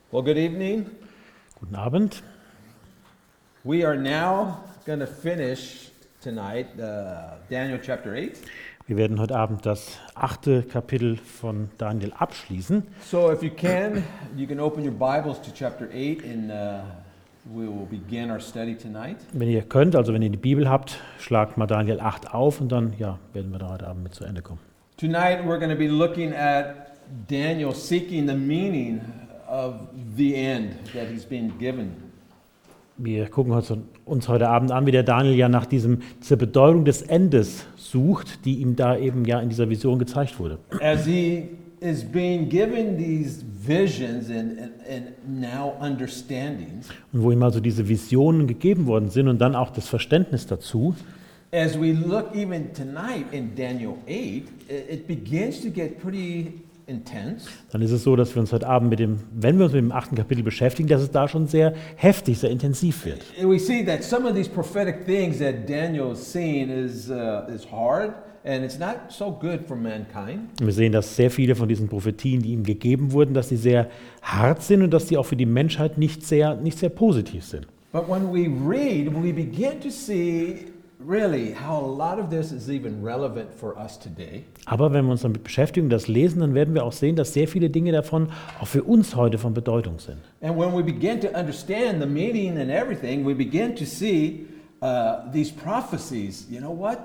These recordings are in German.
Well, good evening. Guten Abend. We are now going to finish tonight Daniel chapter 8. Wir werden heute Abend das 8. Kapitel von Daniel abschließen. So if you can open your Bibles to chapter 8 and we will begin our study tonight. Wenn ihr könnt, also wenn ihr die Bibel habt, schlagt mal Daniel 8 auf und dann werden wir da heute Abend mit zu Ende kommen. Tonight we're going to be looking at Daniel seeking the meaning of the end that he's been given. Wir gucken uns heute Abend an, wie der Daniel ja nach dieser Bedeutung des Endes sucht, die ihm da eben ja in dieser Vision gezeigt wurde. As he is being given these visions and now understandings. Und wo ihm also diese Visionen gegeben worden sind und dann auch das Verständnis dazu. As we look even tonight in Daniel 8, it begins to get pretty intense. Dann ist es so, dass wir uns heute Abend wenn wir uns mit dem 8. Kapitel beschäftigen, dass es da schon sehr heftig, sehr intensiv wird. We see that some of these prophetic things that Daniel is seeing is hard and it's not so good for mankind. Und wir sehen, dass sehr viele von diesen Prophetien, die ihm gegeben wurden, dass sie sehr hart sind und dass sie auch für die Menschheit nicht sehr positiv sind. But when we read, we begin to see really how a lot of this is even relevant for us today. Aber wenn wir uns damit beschäftigen, das lesen, dann werden wir auch sehen, dass sehr viele Dinge davon auch für uns heute von Bedeutung sind. And when we begin to understand the meaning and everything, we begin to see these prophecies. You know what?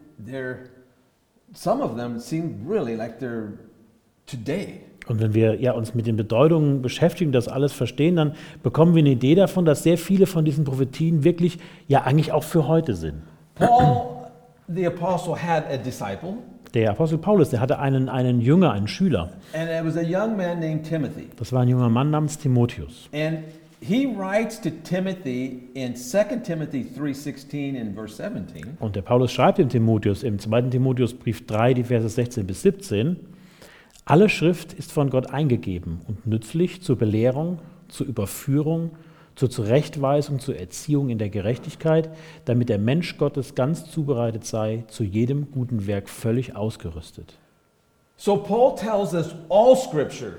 Some of them seem really like they're today. Und wenn wir uns mit den Bedeutungen beschäftigen, das alles verstehen, dann bekommen wir eine Idee davon, dass sehr viele von diesen Prophetien wirklich eigentlich auch für heute sind. Paul, the apostle, had a disciple. Der Apostel Paulus, der hatte einen Jünger, einen Schüler. And it was a young man named Timothy. Das war ein junger Mann namens Timotheus. And he writes to Timothy in 2 Timothy 3:16 and verse 17. Und der Paulus schreibt dem Timotheus im 2. Timotheusbrief 3, die Verse 16 bis 17, alle Schrift ist von Gott eingegeben und nützlich zur Belehrung, zur Überführung, zur Zurechtweisung, zur Erziehung in der Gerechtigkeit, damit der Mensch Gottes ganz zubereitet sei, zu jedem guten Werk völlig ausgerüstet. So Paul tells us all scripture.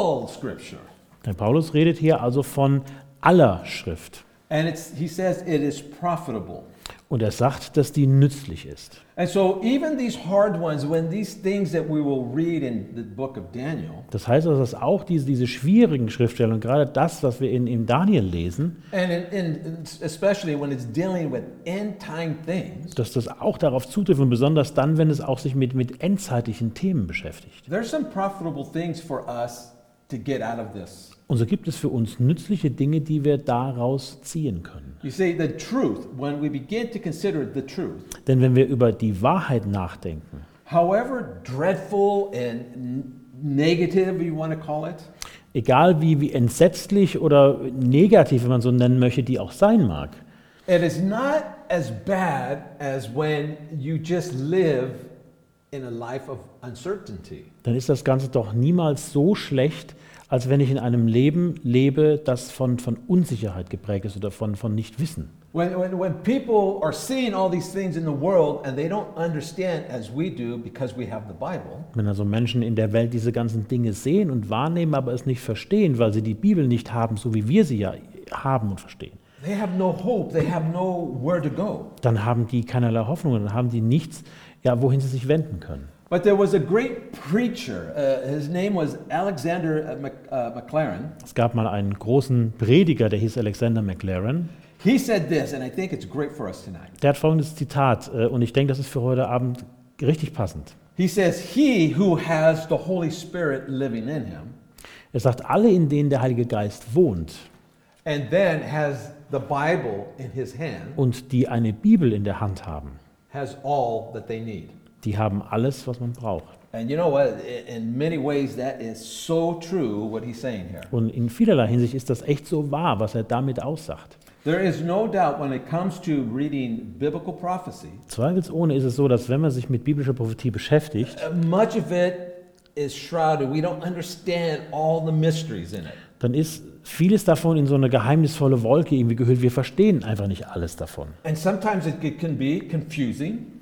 Der Paulus redet hier also von aller Schrift. And he says it is profitable. Und er sagt, dass die nützlich ist. And so even these hard ones, when these things that we will read in the book of Daniel. Das heißt also, dass auch diese schwierigen Schriftstellen und gerade das, was wir in Daniel lesen, And especially when it's dealing with end-time things. Dass das auch darauf zutrifft und besonders dann, wenn es auch sich mit endzeitlichen Themen beschäftigt. There's some profitable things for us to get out of this. Und so gibt es für uns nützliche Dinge, die wir daraus ziehen können. You see, the truth, when we begin to consider the truth, Denn wenn wir über die Wahrheit nachdenken, however dreadful and negative you want to call it, egal wie entsetzlich oder negativ, wenn man so nennen möchte, die auch sein mag, it is not as bad as when you just live in a life of uncertainty. dann ist das Ganze doch niemals so schlecht, als wenn ich in einem Leben lebe, das von Unsicherheit geprägt ist oder von Nichtwissen. When people are seeing all these things in the world and they don't understand as we do because we have the Bible. Wenn also Menschen in der Welt diese ganzen Dinge sehen und wahrnehmen, aber es nicht verstehen, weil sie die Bibel nicht haben, so wie wir sie ja haben und verstehen. They have no hope, they have nowhere to go. Dann haben die keinerlei Hoffnung, dann haben die nichts, wohin sie sich wenden können. But there was a great preacher. His name was Alexander McLaren. Es gab mal einen großen Prediger, der hieß Alexander McLaren. He said this, and I think it's great for us tonight. Der hat folgendes Zitat, und ich denke, das ist für heute Abend richtig passend. He says, "He who has the Holy Spirit living in him, Er sagt, alle, in denen der Heilige Geist wohnt and then has the Bible in his hand, und die eine Bibel in der Hand haben, has all that they need." die haben alles, was man braucht. And you know what? In many ways, that is so true, what he's saying here. Und in vielerlei Hinsicht ist das echt so wahr, was er damit aussagt. There is no doubt when it comes to reading biblical prophecy, Zweifelsohne ist es so, dass wenn man sich mit biblischer Prophetie beschäftigt, much of it is shrouded. We don't understand all the mysteries in it. dann ist vieles davon in so eine geheimnisvolle Wolke irgendwie gehüllt. Wir verstehen einfach nicht alles davon. And sometimes it can be confusing.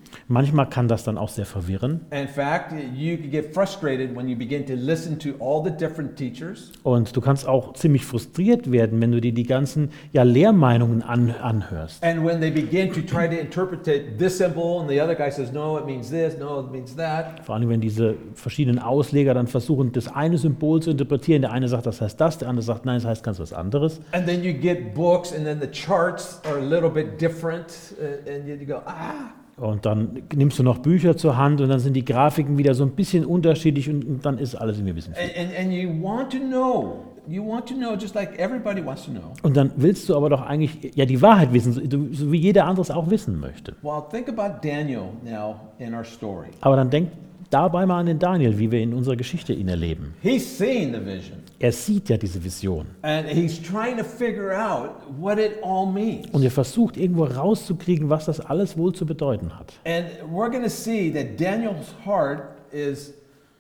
Manchmal kann das dann auch sehr verwirren. In fact, you could get frustrated when you begin to listen to all the different teachers. Und du kannst auch ziemlich frustriert werden, wenn du dir die ganzen Lehrmeinungen anhörst. And when they begin to try to interpret this symbol and the other guy says, no, it means this, no, it means that. Vor allem, wenn diese verschiedenen Ausleger dann versuchen, das eine Symbol zu interpretieren. Der eine sagt, das heißt das, der andere sagt, nein, das heißt ganz was anderes. And then you get books and then the charts are a little bit different and you go, Und dann nimmst du noch Bücher zur Hand und dann sind die Grafiken wieder so ein bisschen unterschiedlich und dann ist alles irgendwie ein bisschen viel. And you want to know just like everybody wants to know. Und dann willst du aber doch eigentlich die Wahrheit wissen, so wie jeder andere es auch wissen möchte. Well, think about Daniel now in our story. Aber dann denk dabei mal an den Daniel, wie wir in unserer Geschichte ihn erleben. He's seeing the vision. Er sieht ja diese Vision. And he's trying to figure out what it all means. Und er versucht irgendwo rauszukriegen, was das alles wohl zu bedeuten hat. And we're going to see that Daniel's heart is,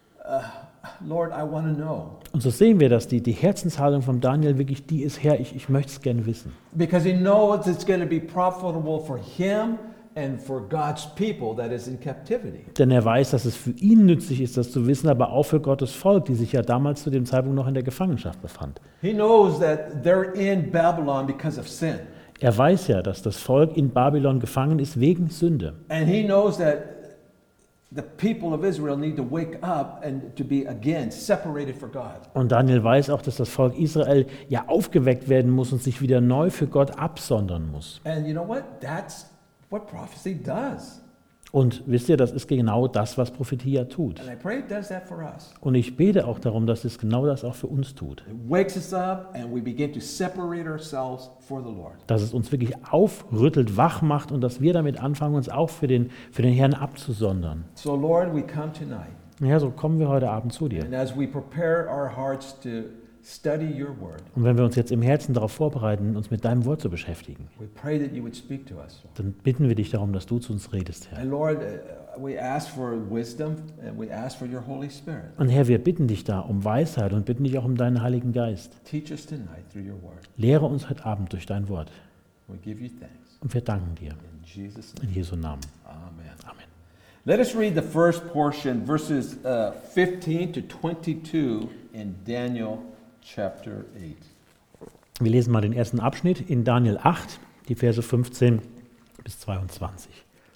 Lord, I want to know. Und so sehen wir, dass die Herzenshaltung von Daniel wirklich die ist, Herr, ich möchte es gerne wissen. Because he knows it's going to be profitable for him and for God's people that is in captivity. Denn er weiß, dass es für ihn nützlich ist, das zu wissen, aber auch für Gottes Volk, die sich ja damals zu dem Zeitpunkt noch in der Gefangenschaft befand. He knows that they're in Babylon because of sin. Er weiß ja, dass das Volk in Babylon gefangen ist wegen Sünde. And he knows that the people of Israel need to wake up and to be again separated for God. Und Daniel weiß auch, dass das Volk Israel ja aufgeweckt werden muss und sich wieder neu für Gott absondern muss. And you know what? That's what prophecy does. Und wisst ihr, das ist genau das, was Prophetie ja tut. And I pray it does that for us. Und ich bete auch darum, dass es genau das auch für uns tut. It wakes us up and we begin to separate ourselves for the Lord. Dass es uns wirklich aufrüttelt, wach macht und dass wir damit anfangen, uns auch für den Herrn abzusondern. So Lord, we come tonight. Ja, so kommen wir heute Abend zu dir. And as we prepare our hearts to study your word, Und wenn wir uns jetzt im Herzen darauf vorbereiten, uns mit deinem Wort zu beschäftigen, we pray that you would speak to us. dann bitten wir dich darum, dass du zu uns redest, Herr. And Lord, we ask for wisdom and we ask for your Holy Spirit. Und Herr, wir bitten dich da um Weisheit und bitten dich auch um deinen Heiligen Geist. Teach us tonight through your word. Lehre uns heute Abend durch dein Wort. We give you thanks. Und wir danken dir. In Jesus' In name. Jesu Namen. Amen. Amen. Let us read the first portion, verses 15 to 22 in Daniel chapter 8. Wir lesen mal den ersten Abschnitt in Daniel 8, die Verse 15 bis 22.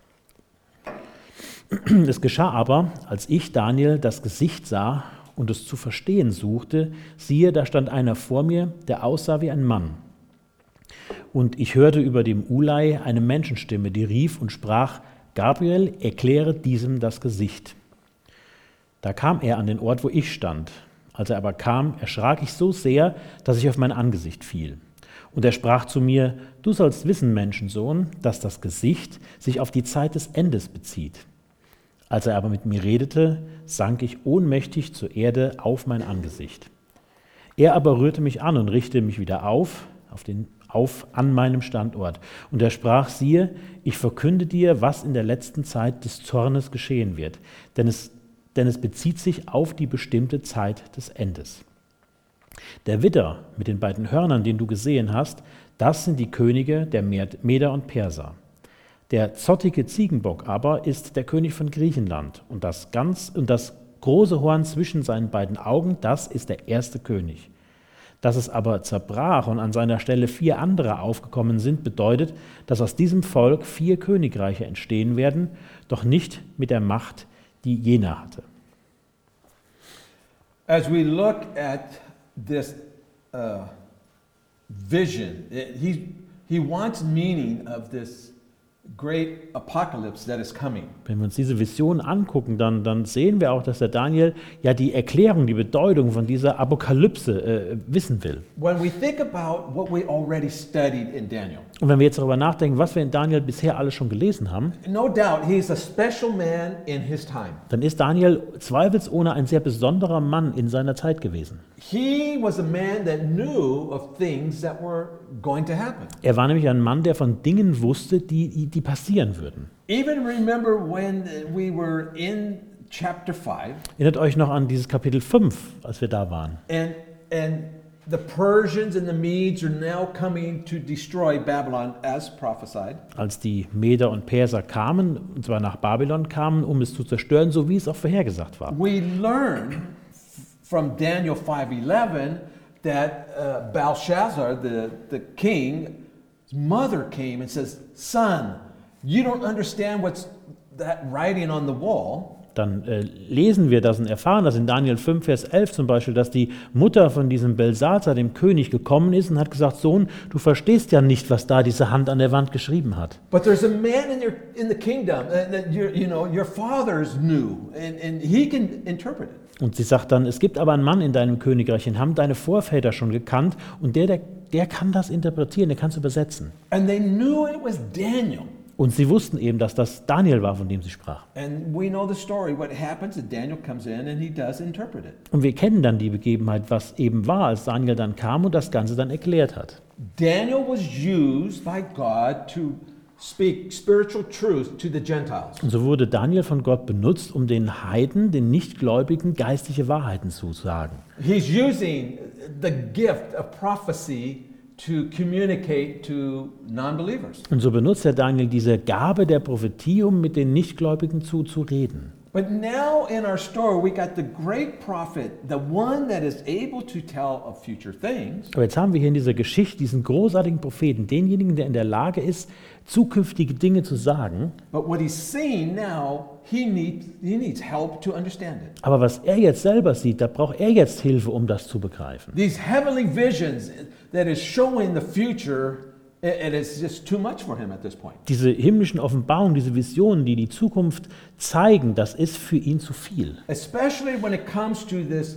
Es geschah aber, als ich, Daniel, das Gesicht sah und es zu verstehen suchte, siehe, da stand einer vor mir, der aussah wie ein Mann. Und ich hörte über dem Ulai eine Menschenstimme, die rief und sprach, Gabriel, erkläre diesem das Gesicht. Da kam er an den Ort, wo ich stand. Als er aber kam, erschrak ich so sehr, dass ich auf mein Angesicht fiel. Und er sprach zu mir, du sollst wissen, Menschensohn, dass das Gesicht sich auf die Zeit des Endes bezieht. Als er aber mit mir redete, sank ich ohnmächtig zur Erde auf mein Angesicht. Er aber rührte mich an und richtete mich wieder auf an meinem Standort. Und er sprach, siehe, ich verkünde dir, was in der letzten Zeit des Zornes geschehen wird, denn es bezieht sich auf die bestimmte Zeit des Endes. Der Widder mit den beiden Hörnern, den du gesehen hast, das sind die Könige der Meder und Perser. Der zottige Ziegenbock aber ist der König von Griechenland und das große Horn zwischen seinen beiden Augen, das ist der erste König. Dass es aber zerbrach und an seiner Stelle 4 andere aufgekommen sind, bedeutet, dass aus diesem Volk 4 Königreiche entstehen werden, doch nicht mit der Macht, die jener hatte. As we look at this vision, he wants meaning of this great apocalypse that is coming. Wenn wir uns diese Vision angucken, dann sehen wir auch, dass der Daniel ja die Erklärung, die Bedeutung von dieser Apokalypse wissen will. When we think about what we already studied in Daniel, Und wenn wir jetzt darüber nachdenken, was wir in Daniel bisher alles schon gelesen haben, no doubt he's a special man in his time. dann ist Daniel zweifelsohne ein sehr besonderer Mann in seiner Zeit gewesen. He was a man that knew of things that were going to happen. Er war nämlich ein Mann, der von Dingen wusste, die passieren würden. Even remember when we were in chapter 5 Erinnert euch noch an dieses Kapitel 5, als wir da waren. and the Persians and the Medes are now coming to destroy Babylon as prophesied. Als die Meder und Perser kamen, und zwar nach Babylon kamen, um es zu zerstören, so wie es auch vorhergesagt war. We learn from Daniel 5:11 that Belshazzar, the king's mother came and says, "Son, you don't understand what's that writing on the wall." Dann lesen wir das und erfahren das in Daniel 5, Vers 11 zum Beispiel, dass die Mutter von diesem Belsazar, dem König, gekommen ist und hat gesagt, Sohn, du verstehst ja nicht, was da diese Hand an der Wand geschrieben hat. But there's a man in the kingdom that your fathers knew, and he can interpret it. Und sie sagt dann, es gibt aber einen Mann in deinem Königreich, den haben deine Vorväter schon gekannt und der kann das interpretieren, der kann es übersetzen. And they knew it was Daniel. Und sie wussten eben, dass das Daniel war, von dem sie sprach. And we know the story. What happens is Daniel comes in and he does interpret it. Und wir kennen dann die Begebenheit, was eben war, als Daniel dann kam und das Ganze dann erklärt hat. Daniel was used by God to speak spiritual truth to the Gentiles. Und so wurde Daniel von Gott benutzt, um den Heiden, den Nichtgläubigen, geistliche Wahrheiten zu sagen. He's using the gift of prophecy to communicate to non-believers. Und so benutzt Daniel diese Gabe der Prophetie, um mit den Nichtgläubigen zu reden. But now in our story, we got the great prophet, the one that is able to tell of future things. Aber jetzt haben wir hier in dieser Geschichte diesen großartigen Propheten, denjenigen, der in der Lage ist, zukünftige Dinge zu sagen. But what he's seeing now, he needs help to understand it. Aber was er jetzt selber sieht, da braucht er jetzt Hilfe, um das zu begreifen. These heavenly visions that is showing the future, it is just too much for him at this point. Diese himmlischen Offenbarungen, diese Visionen, die die Zukunft zeigen, das ist für ihn zu viel. Especially when it comes to this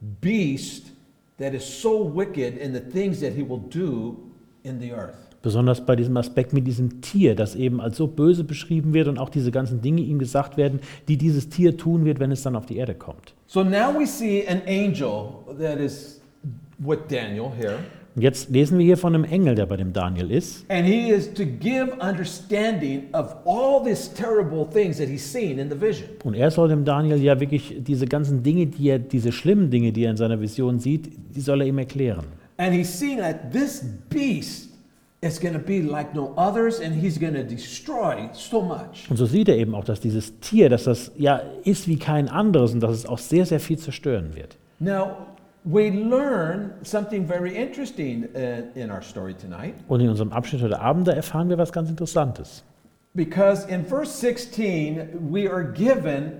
beast that is so wicked in the things that he will do in the earth. Besonders bei diesem Aspekt mit diesem Tier, das eben als so böse beschrieben wird und auch diese ganzen Dinge ihm gesagt werden, die dieses Tier tun wird, wenn es dann auf die Erde kommt. So now we see an angel that is with Daniel here. Und jetzt lesen wir hier von einem Engel, der bei dem Daniel ist. And he is to give understanding of all these terrible things that he's seen in the vision. Und er soll dem Daniel ja wirklich diese ganzen Dinge, diese schlimmen Dinge, die er in seiner Vision sieht, die soll er ihm erklären. And he's seen that this beast is going to be like no others, and he's going to destroy so much. Und so sieht er eben auch, dass dieses Tier, dass das ja ist wie kein anderes und dass es auch sehr, sehr viel zerstören wird. Now, we learn something very interesting in our story tonight. Und in unserem Abschnitt heute Abend, da erfahren wir was ganz Interessantes. Because in verse 16, we are given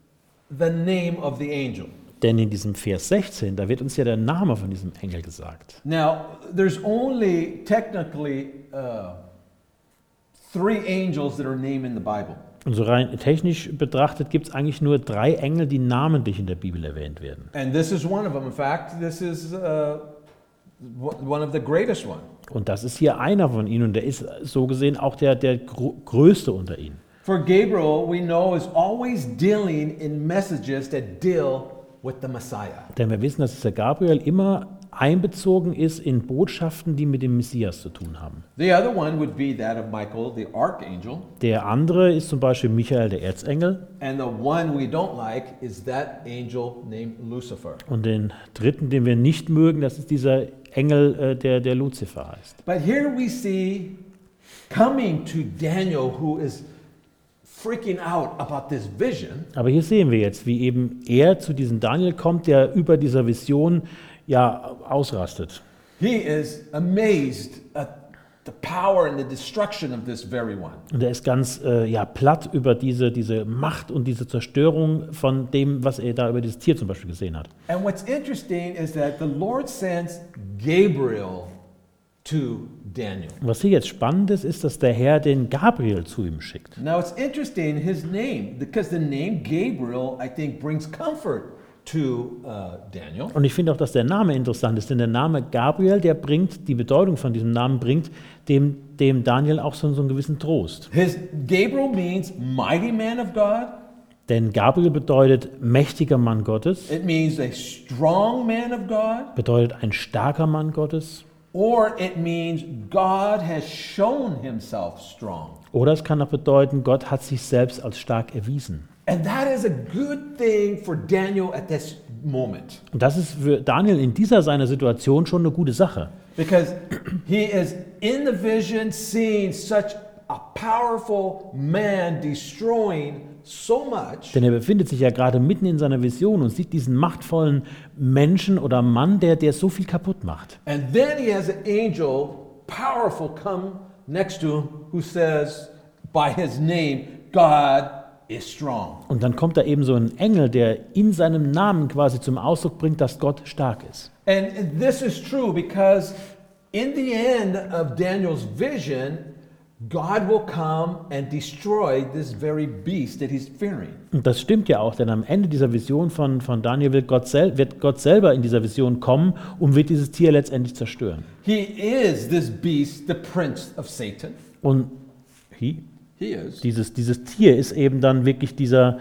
the name of the angel. Denn in diesem Vers 16, da wird uns ja der Name von diesem Engel gesagt. Now, there's only technically 3 angels that are named in the Bible. Und so rein technisch betrachtet gibt es eigentlich nur 3 Engel, die namentlich in der Bibel erwähnt werden. And this is one of them. In fact, this is one of the greatest one. Und das ist hier einer von ihnen und der ist so gesehen auch der größte unter ihnen. For Gabriel, we know, is always dealing in messages that deal with the Messiah. Denn wir wissen, dass dieser Gabriel immer einbezogen ist in Botschaften, die mit dem Messias zu tun haben. The other one would be that of Michael, the archangel. Der andere ist zum Beispiel Michael, der Erzengel. And the one we don't like is that angel named Lucifer. Und den dritten, den wir nicht mögen, das ist dieser Engel, der Luzifer heißt. But here we see coming to Daniel, who is freaking out about this vision. Aber hier sehen wir jetzt, wie eben er zu diesem Daniel kommt, der über dieser Vision ja ausrastet. He is amazed at the power and the destruction of this very one. Und er ist ganz platt über diese Macht und diese Zerstörung von dem, was er da über dieses Tier zum Beispiel gesehen hat. And what's interesting is that the Lord sends Gabriel to Daniel. Und was hier jetzt spannend ist, ist, dass der Herr den Gabriel zu ihm schickt. Now it's interesting his name, because the name Gabriel, I think, brings comfort to Daniel. Und ich finde auch, dass der Name interessant ist, denn der Name Gabriel, der bringt, die Bedeutung von diesem Namen bringt dem Daniel auch so einen gewissen Trost. Gabriel means mighty man of God. Denn Gabriel bedeutet mächtiger Mann Gottes, It means a strong man of God. bedeutet ein starker Mann Gottes. Or it means God has shown himself strong. Oder es kann auch bedeuten, Gott hat sich selbst als stark erwiesen. And that is a good thing for Daniel at this moment. Und das ist für Daniel in dieser seiner Situation schon eine gute Sache. Because he is in the vision seeing such a powerful man destroying so much. Denn er befindet sich ja gerade mitten in seiner Vision und sieht diesen machtvollen Menschen oder Mann, der so viel kaputt macht. And then he has an angel, powerful, come next to him who says by his name, God is strong. Und dann kommt da eben so ein Engel, der in seinem Namen quasi zum Ausdruck bringt, dass Gott stark ist. And this is true because in the end of Daniel's vision, God will come and destroy this very beast that he's fearing. Und das stimmt ja auch, denn am Ende dieser Vision von Daniel wird Gott selber in dieser Vision kommen und wird dieses Tier letztendlich zerstören. He is this beast, the prince of Satan. Und He is. dieses Tier ist eben dann wirklich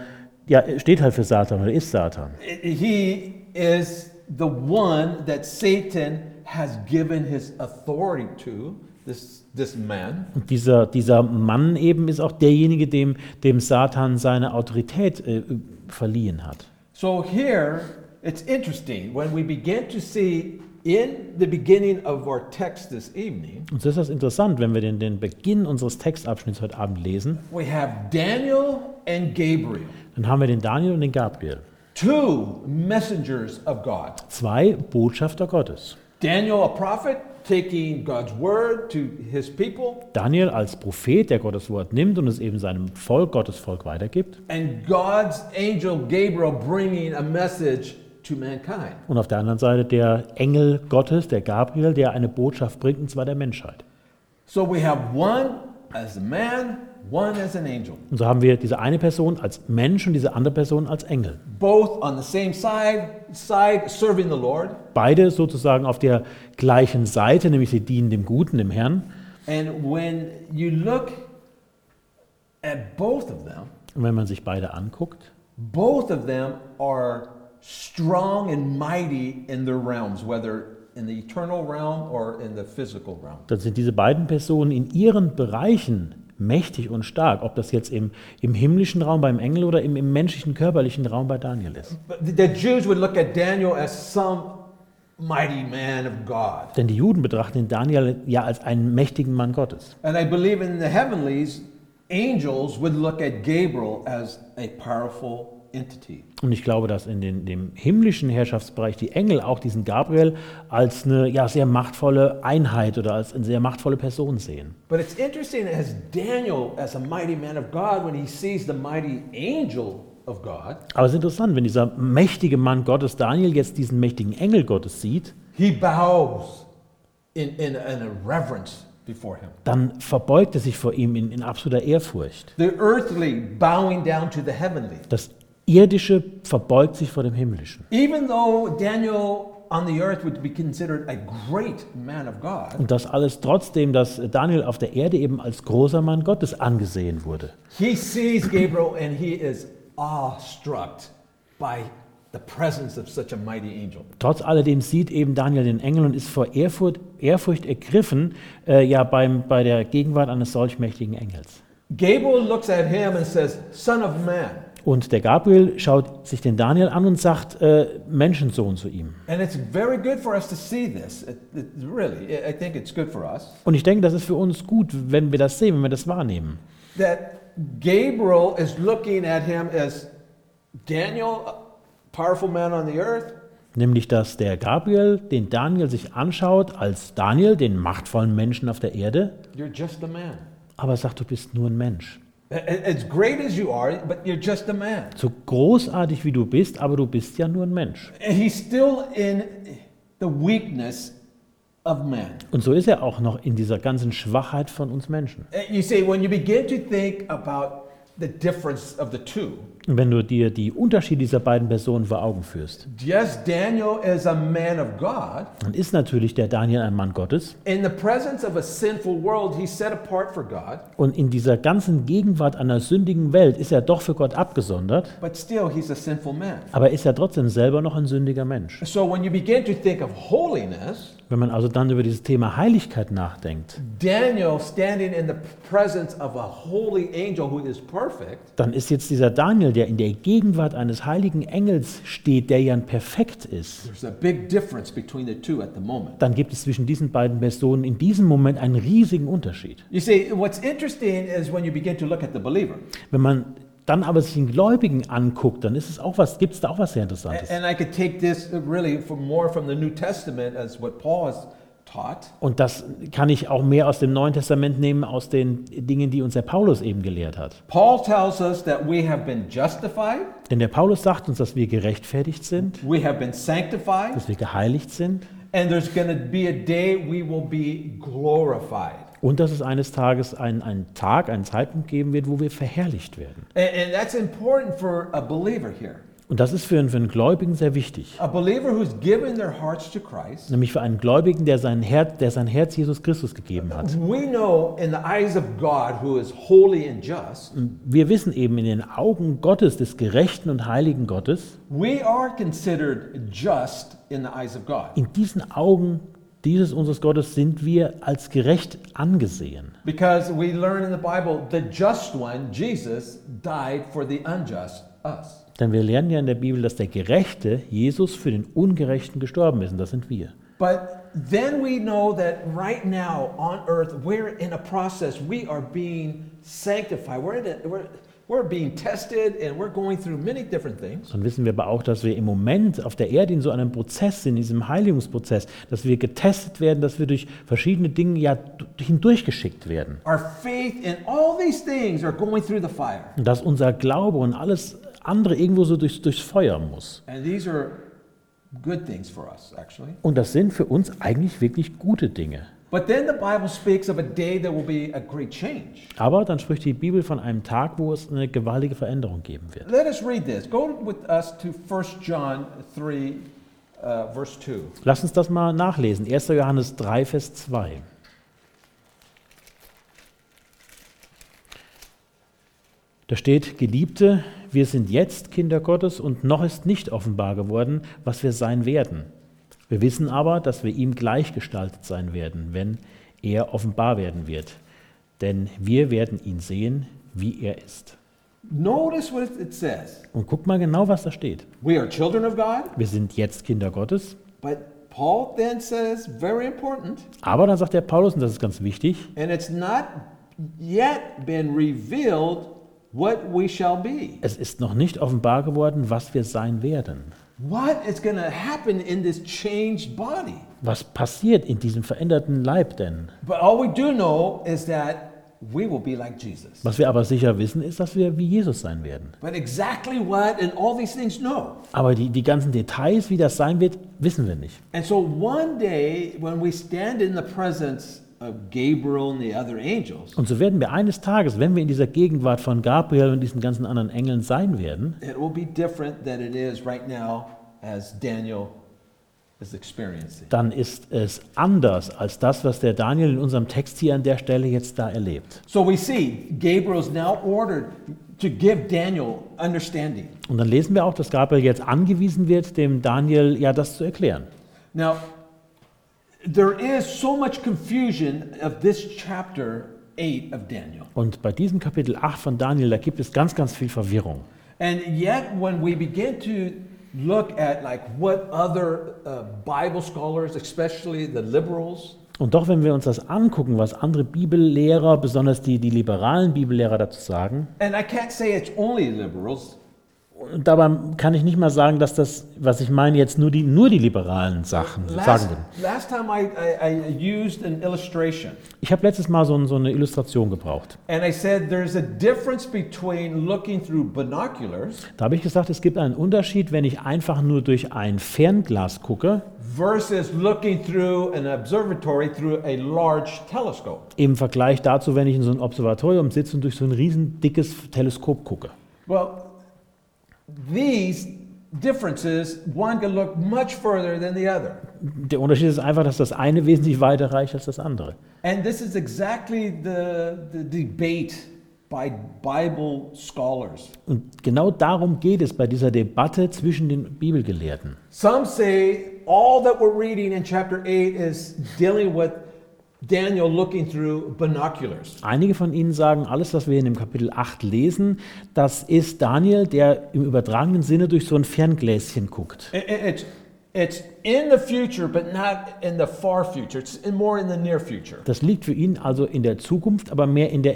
steht halt für Satan oder ist Satan. He is the one that Satan has given his authority to, this man. Und dieser Mann eben ist auch derjenige, dem Satan seine Autorität verliehen hat. So here, it's interesting, when we begin to see in the beginning of our text this evening, Und so ist das interessant, wenn wir den Beginn unseres Textabschnitts heute Abend lesen, we have Daniel and Gabriel, dann haben wir den Daniel und den Gabriel. two messengers of God. Zwei Botschafter Gottes. Daniel, a prophet, taking God's word to his people, Daniel als Prophet, der Gottes Wort nimmt und es eben seinem Volk, Gottes Volk weitergibt. and God's angel Gabriel bringing a message to mankind. Und auf der anderen Seite der Engel Gottes, der Gabriel, der eine Botschaft bringt, und zwar der Menschheit. So we have one as a man, one as an angel, Und so haben wir diese eine Person als Mensch und diese andere Person als Engel. both on the same side serving the Lord. Beide sozusagen auf der gleichen Seite, nämlich sie dienen dem Guten, dem Herrn. And when you look at both of them, Und wenn man sich beide anguckt, both of them are strong and mighty in their realms, whether in the eternal realm or in the physical realm. dann sind diese beiden Personen in ihren Bereichen mächtig und stark, ob das jetzt im himmlischen Raum beim Engel oder im menschlichen, körperlichen Raum bei Daniel ist. But the Jews would look at Daniel as some mighty man of God. Denn die Juden betrachten den Daniel ja als einen mächtigen Mann Gottes. And I believe in the heavenlies, angels would look at Gabriel as a powerful entity. Und ich glaube, dass in dem himmlischen Herrschaftsbereich die Engel auch diesen Gabriel als eine sehr machtvolle Einheit oder als eine sehr machtvolle Person sehen. But it's interesting as Daniel, as a mighty man of God, when he sees the mighty angel of God, Aber es ist interessant, wenn dieser mächtige Mann Gottes, Daniel, jetzt diesen mächtigen Engel Gottes sieht, he bows in a reverence before him. dann verbeugt er sich vor ihm in absoluter Ehrfurcht. The earthly bowing down to the heavenly. Das Irdische verbeugt sich vor dem Himmlischen. Even though Daniel on the earth would be considered a great man of God, Und das alles trotzdem, dass Daniel auf der Erde eben als großer Mann Gottes angesehen wurde. he sees Gabriel and he is awestruck by the presence of such a mighty angel. Trotz alledem sieht eben Daniel den Engel und ist vor Ehrfurcht ergriffen, bei der Gegenwart eines solch mächtigen Engels. Gabriel looks at him and says, "Son of man." Und der Gabriel schaut sich den Daniel an und sagt Menschensohn zu ihm. And it's very good for us to see this. Really, I think it's good for us. Und ich denke, das ist für uns gut, wenn wir das sehen, wenn wir das wahrnehmen. That Gabriel is looking at him as Daniel, a powerful man on the earth, Nämlich, dass der Gabriel den Daniel sich anschaut als Daniel, den machtvollen Menschen auf der Erde, you're just a man. aber sagt, du bist nur ein Mensch. As great as you are, but you're just a man. So großartig wie du bist, aber du bist ja nur ein Mensch. And he's still in the weakness of man. Und so ist er auch noch in dieser ganzen Schwachheit von uns Menschen. You see, when you begin to think about the difference of the two, Und wenn du dir die Unterschiede dieser beiden Personen vor Augen führst, yes, Daniel is a man of God. dann ist natürlich der Daniel ein Mann Gottes. In the presence of a sinful world, he's set apart for God, Und in dieser ganzen Gegenwart einer sündigen Welt ist er doch für Gott abgesondert, but still he's a sinful man. aber ist er trotzdem selber noch ein sündiger Mensch. So when you begin to think of holiness, Wenn man also dann über dieses Thema Heiligkeit nachdenkt, Daniel standing in the presence of a holy angel who is perfect, dann ist jetzt dieser Daniel, der in der Gegenwart eines heiligen Engels steht, der ja perfekt ist. there's a big difference between the two at the moment. Dann gibt es zwischen diesen beiden Personen in diesem Moment einen riesigen Unterschied. You see, what's interesting is when you begin to look at the believer. Wenn man dann aber sich den Gläubigen anguckt, dann ist es auch was, gibt es da auch was sehr Interessantes. And I could take this really more from the New Testament as what Paul has taught. Und das kann ich auch mehr aus dem Neuen Testament nehmen, aus den Dingen, die uns der Paulus eben gelehrt hat. Paul tells us that we have been justified, Denn der Paulus sagt uns, dass wir gerechtfertigt sind, we have been sanctified, dass wir geheiligt sind and there's going to be a day we will be glorified. und dass es eines Tages einen Zeitpunkt geben wird, wo wir verherrlicht werden. And that's important for a believer here. Und das ist für einen Gläubigen sehr wichtig. A believer who's given their hearts to Christ. Nämlich für einen Gläubigen, der sein Herz Jesus Christus gegeben hat. We know in the eyes of God, who is holy and just, Wir wissen eben in den Augen Gottes, des gerechten und heiligen Gottes, we are considered just in the eyes of God. in diesen Augen dieses unseres Gottes sind wir als gerecht angesehen. Because we learn in the Bible, the just one, Jesus, died for the unjust, us. Denn wir lernen ja in der Bibel, dass der Gerechte, Jesus, für den Ungerechten gestorben ist. Und das sind wir. But then we know that right now on earth, we're in a process. We are being sanctified. We're being tested and we're going through many different things. Dann wissen wir aber auch, dass wir im Moment auf der Erde in so einem Prozess sind, in diesem Heiligungsprozess, dass wir getestet werden, dass wir durch verschiedene Dinge ja hindurchgeschickt werden. Our faith in all these things are going through the fire. Und dass unser Glaube und alles andere irgendwo so durchs Feuer muss. And these are good things for us, actually. Und das sind für uns eigentlich wirklich gute Dinge. But then the Bible speaks of a day that will be a great change. Aber dann spricht die Bibel von einem Tag, wo es eine gewaltige Veränderung geben wird. Let us read this. Go with us to 1 John 3, verse 2. Lass uns das mal nachlesen. 1. Johannes 3, Vers 2. Da steht, Geliebte, wir sind jetzt Kinder Gottes und noch ist nicht offenbar geworden, was wir sein werden. Wir wissen aber, dass wir ihm gleichgestaltet sein werden, wenn er offenbar werden wird. Denn wir werden ihn sehen, wie er ist. Notice what it says. Und guck mal genau, was da steht. We are children of God, Wir sind jetzt Kinder Gottes. but Paul then says, very important, Aber dann sagt der Paulus, und das ist ganz wichtig, and it's not yet been revealed what we shall be. es ist noch nicht offenbar geworden, was wir sein werden. What is going to happen in this changed body? Was passiert in diesem veränderten Leib denn? But all we do know is that we will be like Jesus. Was wir aber sicher wissen, ist, dass wir wie Jesus sein werden. But exactly what and all these things, no. Aber die ganzen Details, wie das sein wird, wissen wir nicht. And so one day when we stand in the presence of Gabriel and the other angels, Und so werden wir eines Tages, wenn wir in dieser Gegenwart von Gabriel und diesen ganzen anderen Engeln sein werden, it will be different than it is right now as Daniel is experiencing. dann ist es anders als das, was der Daniel in unserem Text hier an der Stelle jetzt da erlebt. So we see Gabriel is now ordered to give Daniel understanding. Und dann lesen wir auch, dass Gabriel jetzt angewiesen wird, dem Daniel ja das zu erklären. Now, there is so much confusion of this chapter 8 of Daniel. Und bei diesem Kapitel 8 von Daniel, da gibt es ganz, ganz viel Verwirrung. And yet when we begin to look at like what other Bible scholars, especially the liberals, Und doch, wenn wir uns das angucken, was andere Bibellehrer, besonders die liberalen Bibellehrer dazu sagen, and I can't say it's only liberals, und dabei kann ich nicht mal sagen, dass das, was ich meine, jetzt nur die liberalen Sachen sagen würden. last time I used an illustration. Ich habe letztes Mal so eine Illustration gebraucht. And I said there's a difference between looking through binoculars Da habe ich gesagt, es gibt einen Unterschied, wenn ich einfach nur durch ein Fernglas gucke, versus looking through an observatory through a large telescope. im Vergleich dazu, wenn ich in so einem Observatorium sitze und durch so ein riesen dickes Teleskop gucke. Well, these differences, one can look much further than the other. Der Unterschied ist einfach, dass das eine wesentlich weiter reicht als das andere. And this is exactly the debate by Bible scholars. Und genau darum geht es bei dieser Debatte zwischen den Bibelgelehrten. Some say all that we're reading in chapter 8 is dealing with Daniel looking through binoculars. Einige von Ihnen sagen, alles, was wir in dem Kapitel 8 lesen, das ist Daniel, der im übertragenen Sinne durch so ein Ferngläschen guckt. It's in the future, but not in the far future. It's more in the near future. Das liegt für ihn also in der Zukunft, aber mehr in der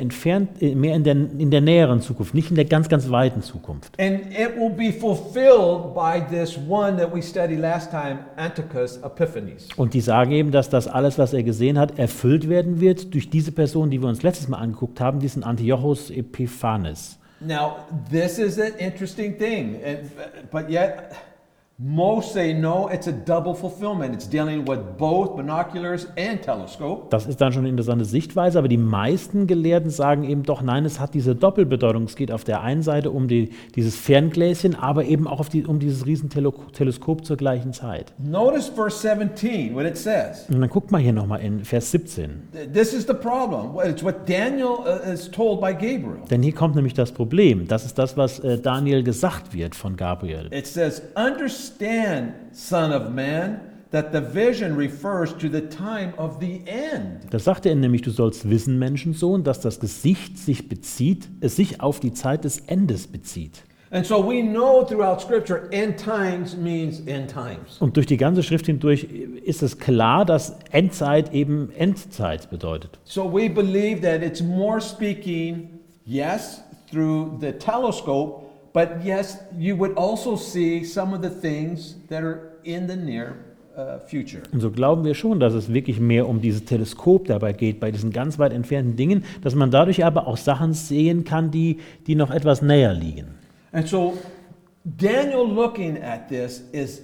in der näheren Zukunft, nicht in der ganz, ganz weiten Zukunft. And it will be fulfilled by this one that we studied last time, Antiochus Epiphanes. Und die sagen eben, dass das alles, was er gesehen hat, erfüllt werden wird durch diese Person, die wir uns letztes Mal angeguckt haben, diesen Antiochus Epiphanes. Now, this is an interesting thing, but yet most say no, it's a double fulfillment. It's dealing with both binoculars and telescope. Das ist dann schon eine interessante Sichtweise, aber die meisten Gelehrten sagen eben doch, nein, es hat diese Doppelbedeutung. Es geht auf der einen Seite um dieses Ferngläschen, aber eben auch um dieses Riesenteleskop zur gleichen Zeit. Notice verse 17, what it says. Und dann guckt mal hier nochmal in Vers 17. This is the problem. It's what Daniel is told by Gabriel. Denn hier kommt nämlich das Problem. Das ist das, was Daniel gesagt wird von Gabriel. It says, understand, Son of Man, that the vision refers to the time of the end. Da sagt er nämlich, du sollst wissen, Menschensohn, dass das Gesicht es sich auf die Zeit des Endes bezieht. And so we know throughout Scripture, end times means end times. Und durch die ganze Schrift hindurch ist es klar, dass Endzeit eben Endzeit bedeutet. So we believe that it's more speaking, yes, through the telescope, but yes, you would also see some of the things that are in the near future. Und so glauben wir schon, dass es wirklich mehr um dieses Teleskop dabei geht, bei diesen ganz weit entfernten Dingen, dass man dadurch aber auch Sachen sehen kann, die noch etwas näher liegen. And so Daniel looking at this is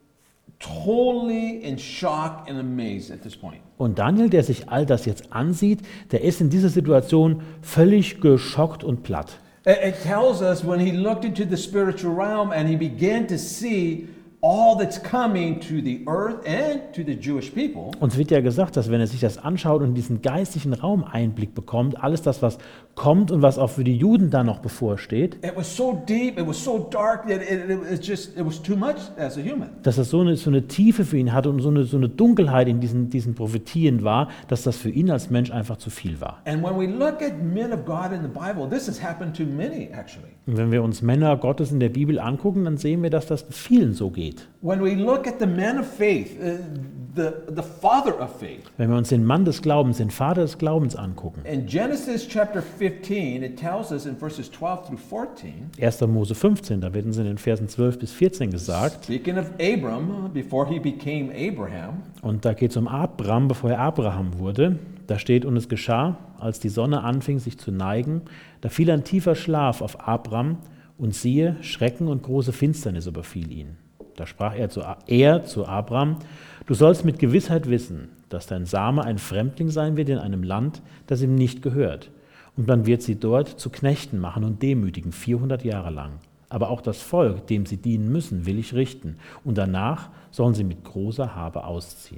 totally in shock and amazed at this point. Und Daniel, der sich all das jetzt ansieht, der ist in dieser Situation völlig geschockt und platt. It tells us when he looked into the spiritual realm and he began to see all that's coming to the earth and to the Jewish people. Uns wird ja gesagt, dass wenn er sich das anschaut und diesen geistlichen Raum Einblick bekommt, alles das, was kommt und was auch für die Juden da noch bevorsteht, It was so deep, it was so dark that it was too much as a human. dass das so eine Tiefe für ihn hatte und so eine Dunkelheit in diesen Prophetien war, dass das für ihn als Mensch einfach zu viel war. And when we look at men of God in the Bible, this has happened to many actually. Und wenn wir uns Männer Gottes in der Bibel angucken, dann sehen wir, dass das vielen so geht. When we look at the man of faith, the father of faith. Wenn wir uns den Mann des Glaubens, den Vater des Glaubens angucken. In Genesis chapter 15, it tells us in verses 12 through 14. 1. Mose 15, da wird uns in den Versen 12 bis 14 gesagt. Speaking of Abram, before he became Abraham. Und da geht es um Abraham, bevor er Abraham wurde. Da steht, und es geschah, als die Sonne anfing sich zu neigen, da fiel ein tiefer Schlaf auf Abraham, und siehe, Schrecken und große Finsternis überfiel ihn. Da sprach er zu Abraham, du sollst mit Gewissheit wissen, dass dein Same ein Fremdling sein wird in einem Land, das ihm nicht gehört. Und man wird sie dort zu Knechten machen und demütigen, 400 Jahre lang. Aber auch das Volk, dem sie dienen müssen, will ich richten. Und danach sollen sie mit großer Habe ausziehen.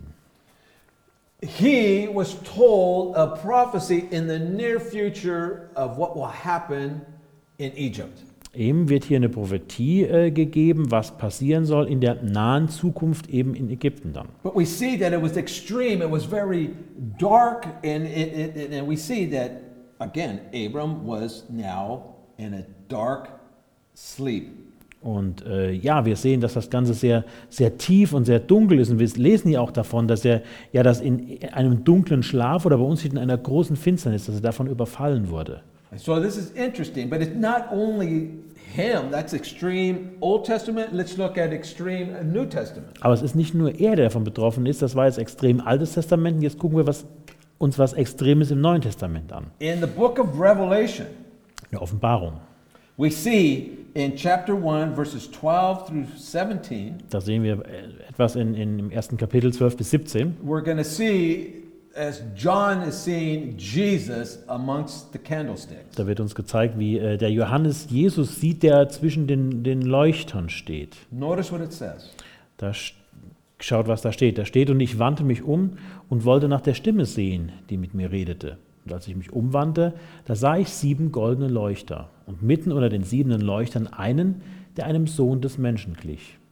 He was told a prophecy in the near future of what will happen in Egypt. Ihm wird hier eine Prophetie gegeben, was passieren soll in der nahen Zukunft eben in Ägypten dann. But we see that it was extreme, it was very dark, and we see that, again, Abram was now in a dark sleep. Und wir sehen, dass das Ganze sehr, sehr tief und sehr dunkel ist. Und wir lesen ja auch davon, dass er das in einem dunklen Schlaf oder bei uns steht in einer großen Finsternis, dass er davon überfallen wurde. So this is interesting, but it's not only him, that's extreme Old Testament, let's look at extreme New Testament. Aber es ist nicht nur er, der davon betroffen ist, das war jetzt extrem Altes Testament, jetzt gucken wir uns was Extremes im Neuen Testament an. In the book of Revelation, Eine Offenbarung. we see in chapter 1, verses 12 through 17, Da sehen wir etwas im ersten Kapitel 12 bis 17. we're going to see as John is seeing Jesus amongst the candlesticks. Da wird uns gezeigt, wie der Johannes Jesus sieht, der zwischen den Leuchtern steht. Notice what it says. Schaut, was da steht. Da steht, und ich wandte mich um und wollte nach der Stimme sehen, die mit mir redete. Und als ich mich umwandte, da sah ich 7 goldene Leuchter und mitten unter den 7 Leuchtern einen, der einem Sohn des Menschen glich,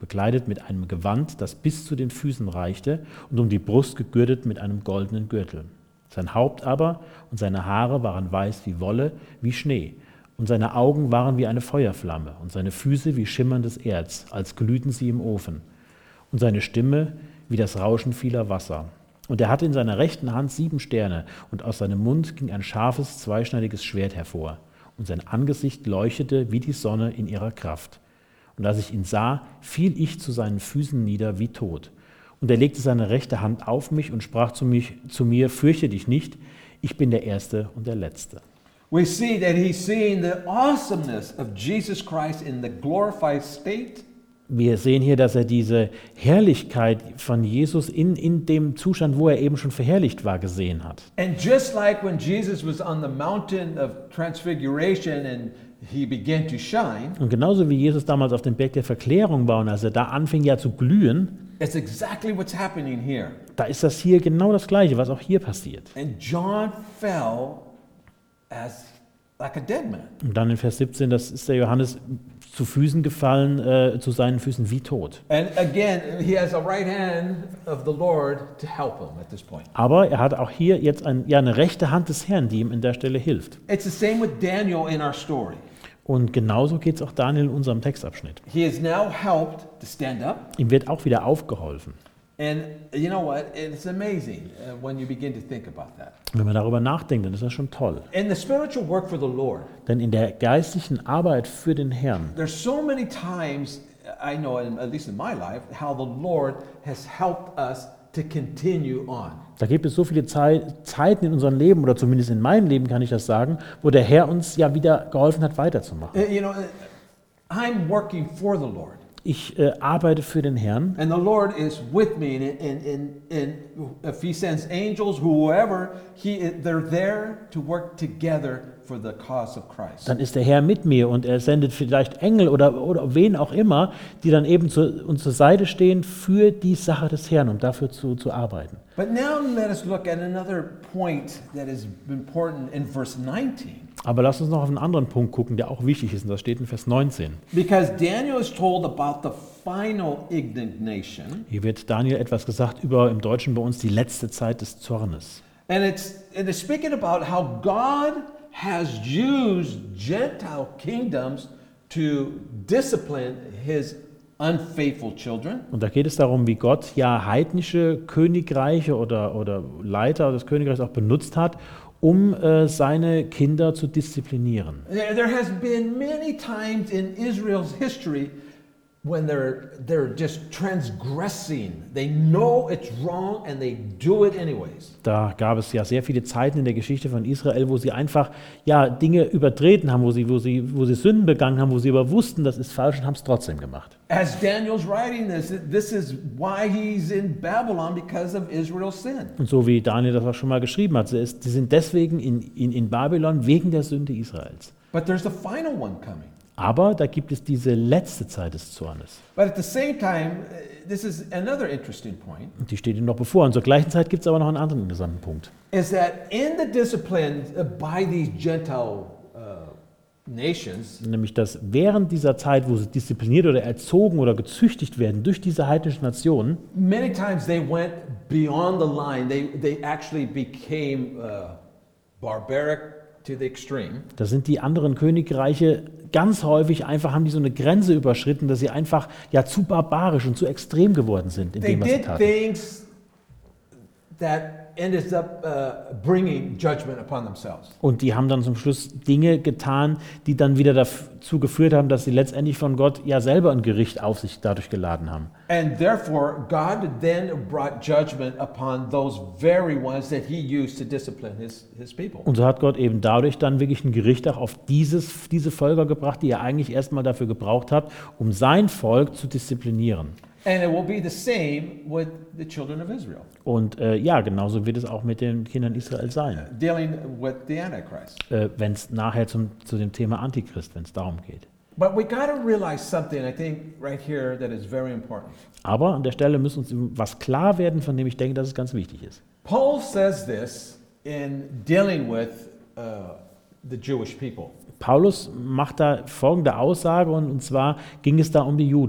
bekleidet mit einem Gewand, das bis zu den Füßen reichte und um die Brust gegürtet mit einem goldenen Gürtel. Sein Haupt aber und seine Haare waren weiß wie Wolle, wie Schnee, und seine Augen waren wie eine Feuerflamme und seine Füße wie schimmerndes Erz, als glühten sie im Ofen, und seine Stimme wie das Rauschen vieler Wasser. Und er hatte in seiner rechten Hand 7 Sterne, und aus seinem Mund ging ein scharfes, zweischneidiges Schwert hervor, und sein Angesicht leuchtete wie die Sonne in ihrer Kraft. Und als ich ihn sah, fiel ich zu seinen Füßen nieder wie tot. Und er legte seine rechte Hand auf mich und sprach zu mir, fürchte dich nicht, ich bin der Erste und der Letzte. We see that he's seeing the awesomeness of Jesus Christ in the glorified state. Wir sehen hier, dass er diese Herrlichkeit von Jesus in dem Zustand, wo er eben schon verherrlicht war, gesehen hat. And just like when Jesus was on the mountain of transfiguration and he began to shine, Und genauso wie Jesus damals auf dem Berg der Verklärung war und als er da anfing ja zu glühen, it's exactly what's happening here. da ist das hier genau das Gleiche, was auch hier passiert. And John fell as like a dead man. Und dann in Vers 17, das ist der Johannes zu Füßen gefallen, zu seinen Füßen wie tot. And again, he has a right hand of the Lord to help him at this point. Aber er hat auch hier jetzt eine rechte Hand des Herrn, die ihm an der Stelle hilft. It's the same with Daniel in our story. Und genauso geht es auch Daniel in unserem Textabschnitt. He is now helped to stand up. Ihm wird auch wieder aufgeholfen. And you know what? It's amazing when you begin to think about that. Wenn man darüber nachdenkt, dann ist das schon toll. In the spiritual work for the Lord, Denn in der geistlichen Arbeit für den Herrn, there's so many times I know, at least in my life, how the Lord has helped us to continue on. da gibt es so viele Zeiten in unserem Leben, oder zumindest in meinem Leben kann ich das sagen, wo der Herr uns ja wieder geholfen hat, weiterzumachen. You know, I'm working for the Lord. Ich arbeite für den Herrn. And the Lord is with me, and if He sends angels, whoever, they're there to work together for the cause of Christ. Dann ist der Herr mit mir und er sendet vielleicht Engel oder wen auch immer, die dann eben uns zur Seite stehen für die Sache des Herrn, um dafür zu arbeiten. But now let us look at another point that is important in verse 19. Aber lass uns noch auf einen anderen Punkt gucken, der auch wichtig ist, und das steht in Vers 19. Because Daniel is told about the final indignation. Hier wird Daniel etwas gesagt über, im Deutschen bei uns, die letzte Zeit des Zornes. And it's speaking about how God has used Gentile kingdoms to discipline His unfaithful children. Und da geht es darum, wie Gott ja heidnische Königreiche oder Leiter des Königreichs auch benutzt hat, um seine Kinder zu disziplinieren. There has been many times in Israel's history when they're just transgressing. They know it's wrong and they do it anyways. Da gab es ja sehr viele Zeiten in der Geschichte von Israel, wo sie einfach ja Dinge übertreten haben, wo sie Sünden begangen haben, wo sie aber wussten, das ist falsch und haben es trotzdem gemacht. As Daniel's writing this is why he's in Babylon, because of Israel's sin. Und so wie Daniel das auch schon mal geschrieben hat, sie sind deswegen in Babylon wegen der Sünde Israels. But there's a final one coming. Aber da gibt es diese letzte Zeit des Zornes. But at the same time, this is another interesting point, Und die steht ihnen noch bevor. Und zur gleichen Zeit gibt es aber noch einen anderen interessanten Punkt. is that in the discipline by these Gentile nations, Nämlich, dass während dieser Zeit, wo sie diszipliniert oder erzogen oder gezüchtigt werden durch diese heidnischen Nationen, many times they went beyond the line. They actually became barbaric to the extreme. da sind die anderen Königreiche ganz häufig einfach, haben die so eine Grenze überschritten, dass sie einfach ja zu barbarisch und zu extrem geworden sind in They dem, was sie did taten. things that ended up bringing judgment upon themselves. Und die haben dann zum Schluss Dinge getan, die dann wieder dazu geführt haben, dass sie letztendlich von Gott ja selber ein Gericht auf sich dadurch geladen haben. And therefore, God then brought judgment upon those very ones that He used to discipline His people. Und so hat Gott eben dadurch dann wirklich ein Gericht auch auf diese Völker gebracht, die er eigentlich erstmal dafür gebraucht hat, um sein Volk zu disziplinieren. And it will be the same with the children of Israel, Und ja, genauso wird es auch mit den Kindern Israel sein, dealing with the Antichrist. wenn es nachher zu dem Thema Antichrist, wenn es darum geht. But we got to realize something, I think, right here that is very important. Aber an der Stelle muss uns was klar werden, von dem ich denke, dass es ganz wichtig ist. Paul says this in dealing with the Jewish people. Paulus macht da folgende Aussage, und zwar ging es da um die Juden.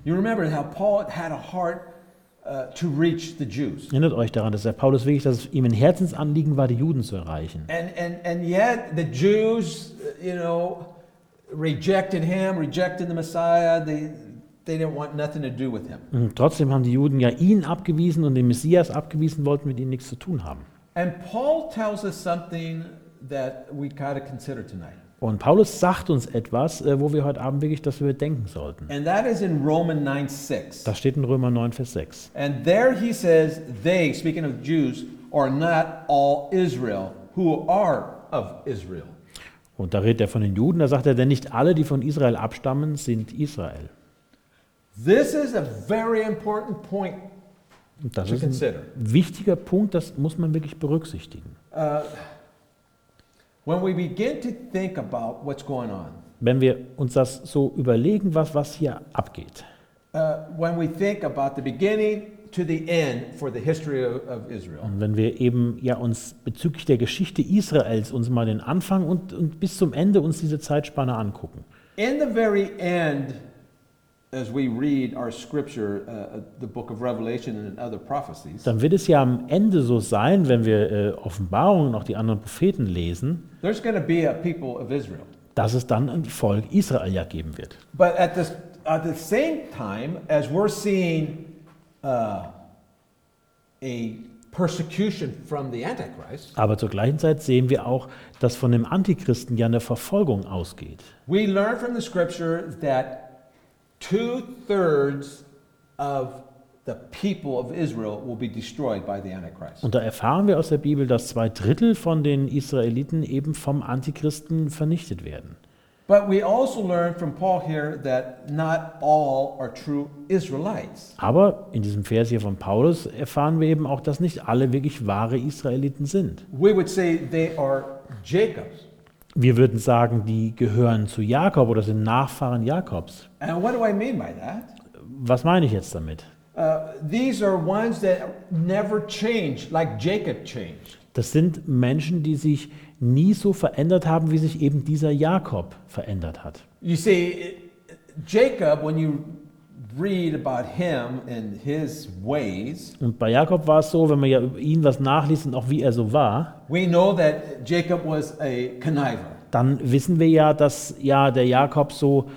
You remember how Paul had a heart to reach the Jews. Erinnert euch daran, dass der Paulus wirklich, dass es ihm ein Herzensanliegen war, die Juden zu erreichen. And yet the Jews, rejected him, rejected the Messiah. They didn't want nothing to do with him. Und trotzdem haben die Juden ja ihn abgewiesen und den Messias abgewiesen, wollten mit ihm nichts zu tun haben. And Paul tells us something that we gotta consider tonight. Und Paulus sagt uns etwas, wo wir heute Abend wirklich, dass wir denken sollten. And that is in Romans 9:6. Das steht in Römer 9, Vers 6. And there he says, they, speaking of Jews, are not all Israel who are of Israel. Und da redet er von den Juden, da sagt er, denn nicht alle, die von Israel abstammen, sind Israel. This is a very important point Und das to ist ein consider. wichtiger Punkt, das muss man wirklich berücksichtigen. When we begin to think about what's going on, Wenn wir uns das so überlegen, was hier abgeht. when we think about the beginning to the end for the history of Israel, Und wenn wir eben ja uns bezüglich der Geschichte Israels uns mal den Anfang und bis zum Ende uns diese Zeitspanne angucken. in the very end, as we read our scripture, the book of Revelation and other prophecies, Dann wird es ja am Ende so sein, wenn wir Offenbarungen und auch die anderen Propheten lesen, there's going to be a people of Israel. dass es dann ein Volk Israel ja geben wird. But at the same time, as we're seeing a persecution from the Antichrist, Aber zur gleichen Zeit sehen wir auch, dass von dem Antichristen ja eine Verfolgung ausgeht. we learn from the scripture that 2/3 of the people of Israel will be destroyed by the Antichrist. Und da erfahren wir aus der Bibel, dass 2/3 von den Israeliten eben vom Antichristen vernichtet werden. But we also learn from Paul here that not all are true Israelites. Aber in diesem Vers hier von Paulus erfahren wir eben auch, dass nicht alle wirklich wahre Israeliten sind. We would say they are Jacob's. Wir würden sagen, die gehören zu Jakob oder sind Nachfahren Jakobs. And what do I mean by that? Was meine ich jetzt damit? These are ones that never change, like Jacob changed. Das sind Menschen, die sich nie so verändert haben, wie sich eben dieser Jakob verändert hat. You see, Jacob, when you read about him and his ways, Und bei Jakob war es so, wenn man ja über ihn was nachliest und auch wie er so war, we know that Jacob was a conniver. dann wissen wir ja, dass ja der Jakob so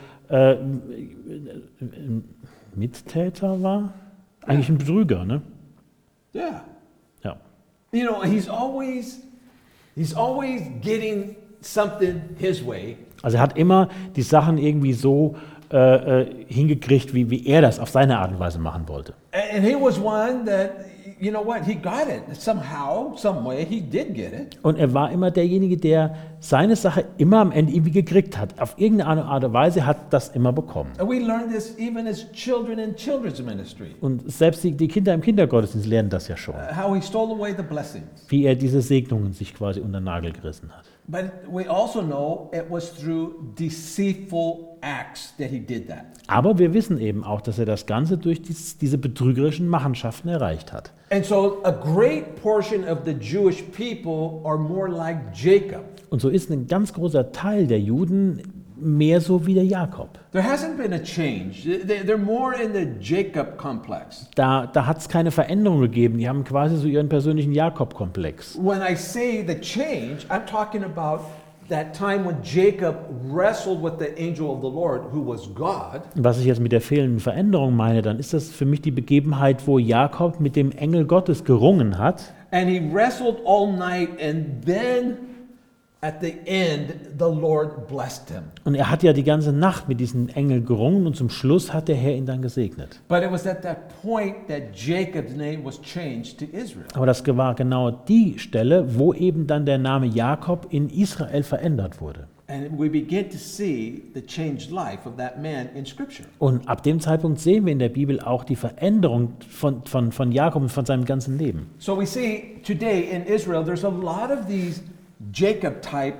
Mittäter war. Eigentlich ein Betrüger, ne? Yeah. Ja. You know, he's always getting something his way. Also er hat immer die Sachen irgendwie so hingekriegt, wie er das auf seine Art und Weise machen wollte. And he was one that, you know what, he got it. Somehow, some way, he did get it. Und er war immer derjenige, der seine Sache immer am Ende irgendwie gekriegt hat. Auf irgendeine Art und Weise hat das immer bekommen. And we learn this even as children in children's ministry. Und selbst die Kinder im Kindergottesdienst lernen das ja schon. How he stole away the blessings. Wie er diese Segnungen sich quasi unter den Nagel gerissen hat. But we also know it was through deceitful acts that he did that. Aber wir wissen eben auch, dass er das Ganze durch diese betrügerischen Machenschaften erreicht hat. And so a great portion of the Jewish people are more like Jacob. Und so ist ein ganz großer Teil der Juden mehr so wie der Jakob. There hasn't been a change. They're more in the Jacob complex. Da hat es keine Veränderung gegeben. Die haben quasi so ihren persönlichen Jakob-Komplex. When I say the change, I'm talking about that time when Jacob wrestled with the angel of the Lord, who was God. Was ich jetzt mit der fehlenden Veränderung meine, dann ist das für mich die Begebenheit, wo Jakob mit dem Engel Gottes gerungen hat. And he wrestled all night, and then at the end, the Lord blessed him. Und er hat ja die ganze Nacht mit diesem Engel gerungen und zum Schluss hat der Herr ihn dann gesegnet. But it was at that point that Jacob's name was changed to Israel. Aber das war genau die Stelle, wo eben dann der Name Jakob in Israel verändert wurde. And we begin to see the changed life of that man in Scripture. Und ab dem Zeitpunkt sehen wir in der Bibel auch die Veränderung von Jakob und von seinem ganzen Leben. So we see today in Israel, there's a lot of these Jacob-type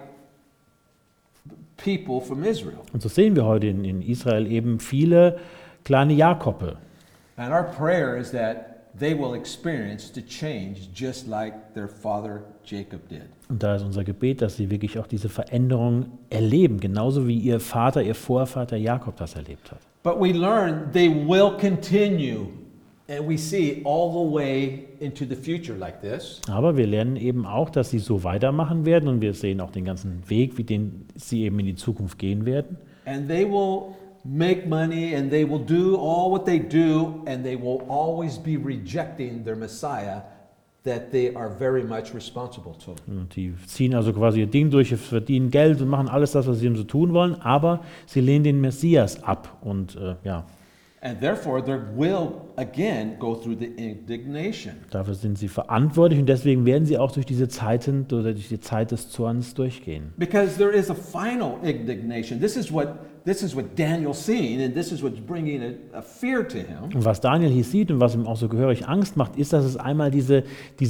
people from Israel. Und so sehen wir heute in Israel eben viele kleine Jakobe. And our prayer is that they will experience to change just like their father Jacob did. Und da ist unser Gebet, dass sie wirklich auch diese Veränderung erleben, genauso wie ihr Vater, ihr Vorvater Jakob das erlebt hat. But we learn they will continue, and we see all the way into the future like this. Aber wir lernen eben auch, dass sie so weitermachen werden und wir sehen auch den ganzen Weg, wie den sie eben in die Zukunft gehen werden. And they will make money and they will do all what they do, and they will always be rejecting their Messiah that they are very much responsible to. Und die ziehen also quasi ihr Ding durch, verdienen Geld und machen alles das, was sie so tun wollen, aber sie lehnen den Messias ab und ja, And therefore they will again go through the indignation. dafür sind sie verantwortlich und deswegen werden sie auch durch diese Zeiten oder durch die Zeit des Zorns durchgehen. Because there is a final indignation. This is what Daniel's seeing, and this is what's bringing a fear to him. Und was Daniel hier sieht und was ihm auch so gehörig Angst macht, ist, dass es einmal diese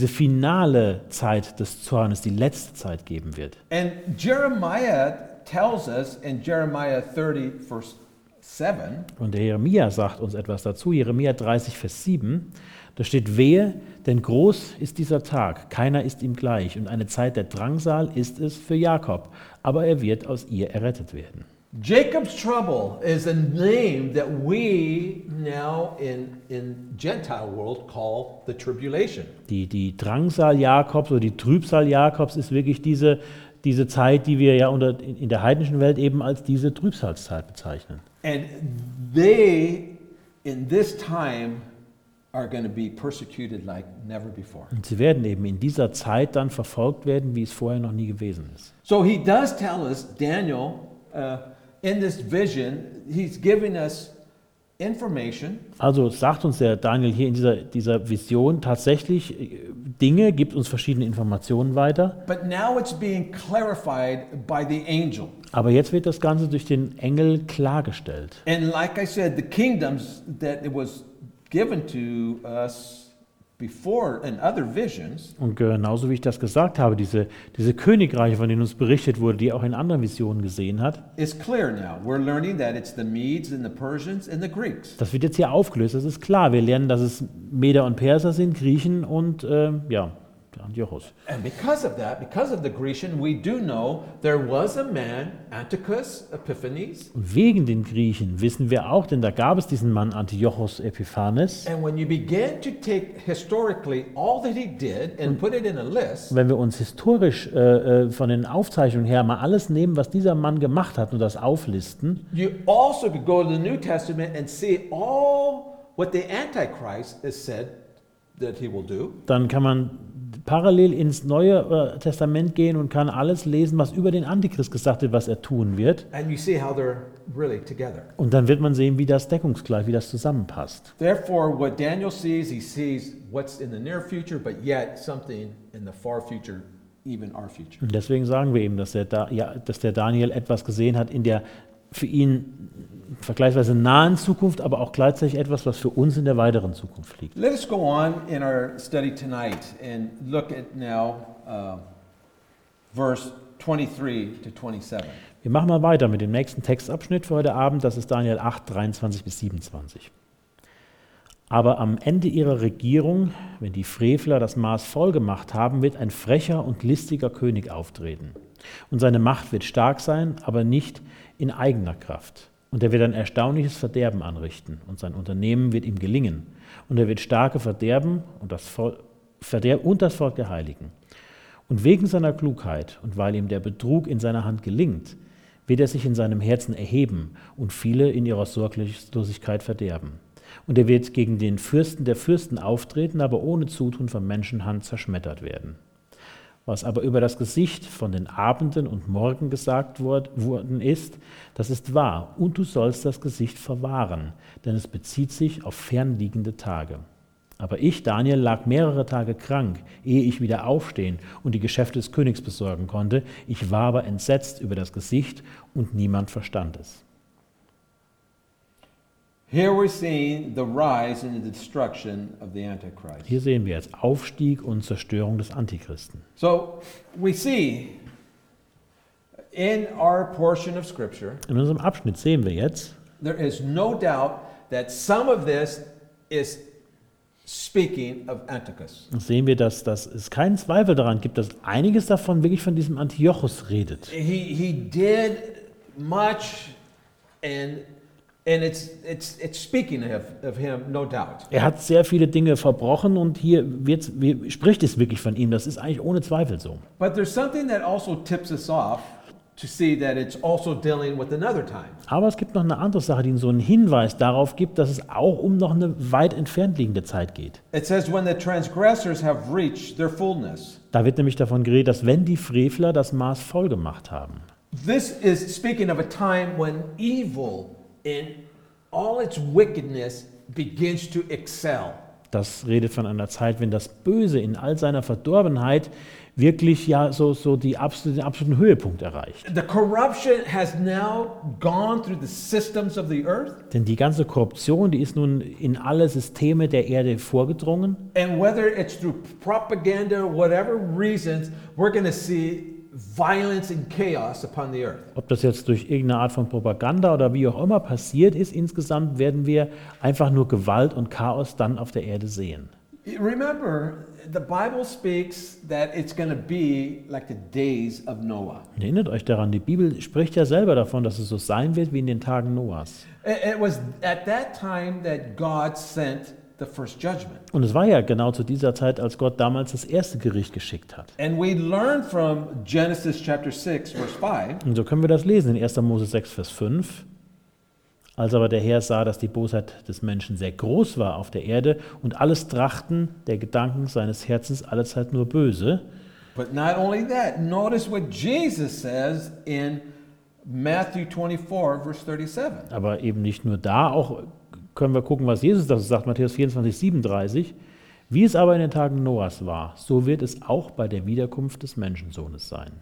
finale Zeit des Zornes, die letzte Zeit geben wird. And Jeremiah tells us in Jeremiah 30, verse 7, Und der Jeremia sagt uns etwas dazu, Jeremia 30, Vers 7, da steht, wehe, denn groß ist dieser Tag, keiner ist ihm gleich, und eine Zeit der Drangsal ist es für Jakob, aber er wird aus ihr errettet werden. Jacob's trouble is a name that we now in Gentile world call the tribulation. Die Drangsal Jakobs oder die Trübsal Jakobs ist wirklich diese Zeit, die wir ja in der heidnischen Welt eben als diese Trübsalzeit bezeichnen. And they, in this time, are going to be persecuted like never before. Und sie werden eben in dieser Zeit dann verfolgt werden, wie es vorher noch nie gewesen ist. So he does tell us, Daniel, in this vision, he's giving us information. Also sagt uns der Daniel hier in dieser Vision tatsächlich Dinge, gibt uns verschiedene Informationen weiter. But now it's being clarified by the angel. Aber jetzt wird das Ganze durch den Engel klargestellt. And like I said, the kingdoms that it was given to us before in other visions, Und genauso wie ich das gesagt habe, diese Königreiche, von denen uns berichtet wurde, die er auch in anderen Visionen gesehen hat, is clear now. We're learning that it's the Medes and the Persians and the Greeks. das wird jetzt hier aufgelöst, das ist klar. Wir lernen, dass es Meder und Perser sind, Griechen und Antiochos. And because of that, because of the Grecian, we do know there was a man, Antiochus Epiphanes. Und wegen den Griechen wissen wir auch, denn da gab es diesen Mann Antiochos Epiphanes. And when you begin to take historically all that he did and put it in a list, Wenn wir uns historisch von den Aufzeichnungen her mal alles nehmen, was dieser Mann gemacht hat und das auflisten, you also could go to the New Testament and see all what the Antichrist has said that he will do. dann kann man parallel ins Neue Testament gehen und kann alles lesen, was über den Antichrist gesagt wird, was er tun wird. And you see how they're really together. Und dann wird man sehen, wie das deckungsgleich, wie das zusammenpasst. Therefore, what Daniel sees, he sees what's in the near future, but yet something in the far future, even our future. Und deswegen sagen wir eben, dass der Daniel etwas gesehen hat in der für ihn vergleichsweise nahen Zukunft, aber auch gleichzeitig etwas, was für uns in der weiteren Zukunft liegt. Let us go on in our study tonight and look at now verse 23 to 27. Wir machen mal weiter mit dem nächsten Textabschnitt für heute Abend, das ist Daniel 8, 23 bis 27. Aber am Ende ihrer Regierung, wenn die Frevler das Maß voll gemacht haben, wird ein frecher und listiger König auftreten. Und seine Macht wird stark sein, aber nicht in eigener Kraft. Und er wird ein erstaunliches Verderben anrichten und sein Unternehmen wird ihm gelingen. Und er wird starke Verderben und das Volk geheiligen. Und wegen seiner Klugheit und weil ihm der Betrug in seiner Hand gelingt, wird er sich in seinem Herzen erheben und viele in ihrer Sorglosigkeit verderben. Und er wird gegen den Fürsten der Fürsten auftreten, aber ohne Zutun von Menschenhand zerschmettert werden. Was aber über das Gesicht von den Abenden und Morgen gesagt worden ist, das ist wahr, und du sollst das Gesicht verwahren, denn es bezieht sich auf fernliegende Tage. Aber ich, Daniel, lag mehrere Tage krank, ehe ich wieder aufstehen und die Geschäfte des Königs besorgen konnte. Ich war aber entsetzt über das Gesicht und niemand verstand es. Here we're seeing the rise and the destruction of the Antichrist. Hier sehen wir jetzt Aufstieg und Zerstörung des Antichristen. So we see in our portion of Scripture, In unserem Abschnitt sehen wir jetzt, there is no doubt that some of this is speaking of Antiochus. sehen wir, dass es keinen Zweifel daran gibt, dass einiges davon wirklich von diesem Antiochus redet. He did much, and it's speaking of him, no doubt. Er hat sehr viele Dinge verbrochen und hier spricht es wirklich von ihm. Das ist eigentlich ohne Zweifel so. But there's something that also tips us off to see that it's also dealing with another time. Aber es gibt noch eine andere Sache, die so einen Hinweis darauf gibt, dass es auch um noch eine weit entfernt liegende Zeit geht. It says, when the transgressors have reached their fullness. Da wird nämlich davon geredet, dass wenn die Frevler das Maß voll gemacht haben. This is speaking of a time when evil in all its wickedness begins to excel. Das redet von einer Zeit, wenn das Böse in all seiner Verdorbenheit wirklich ja so den absoluten Höhepunkt erreicht. The corruption has now gone through the systems of the earth. Denn die ganze Korruption, die ist nun in alle Systeme der Erde vorgedrungen. And whether it's through propaganda, whatever reasons, we're going to see violence and chaos upon the earth. Ob das jetzt durch irgendeine Art von Propaganda oder wie auch immer passiert ist, insgesamt werden wir einfach nur Gewalt und Chaos dann auf der Erde sehen. Remember, the Bible speaks that it's going to be like the days of Noah. Erinnert euch daran, die Bibel spricht ja selber davon, dass es so sein wird wie in den Tagen Noahs. It was at that time that God sent the first judgment. Und es war ja genau zu dieser Zeit, als Gott damals das erste Gericht geschickt hat. And we learn from Genesis chapter 6 verse 5. Und so können wir das lesen in 1. Mose 6, Vers 5. Als aber der Herr sah, dass die Bosheit des Menschen sehr groß war auf der Erde und alles Trachten der Gedanken seines Herzens allezeit nur böse. But not only that, notice what Jesus says in Matthew 24 verse 37. Aber eben nicht nur da, auch können wir gucken, was Jesus dazu sagt, Matthäus 24, 37. Wie es aber in den Tagen Noahs war, so wird es auch bei der Wiederkunft des Menschensohnes sein.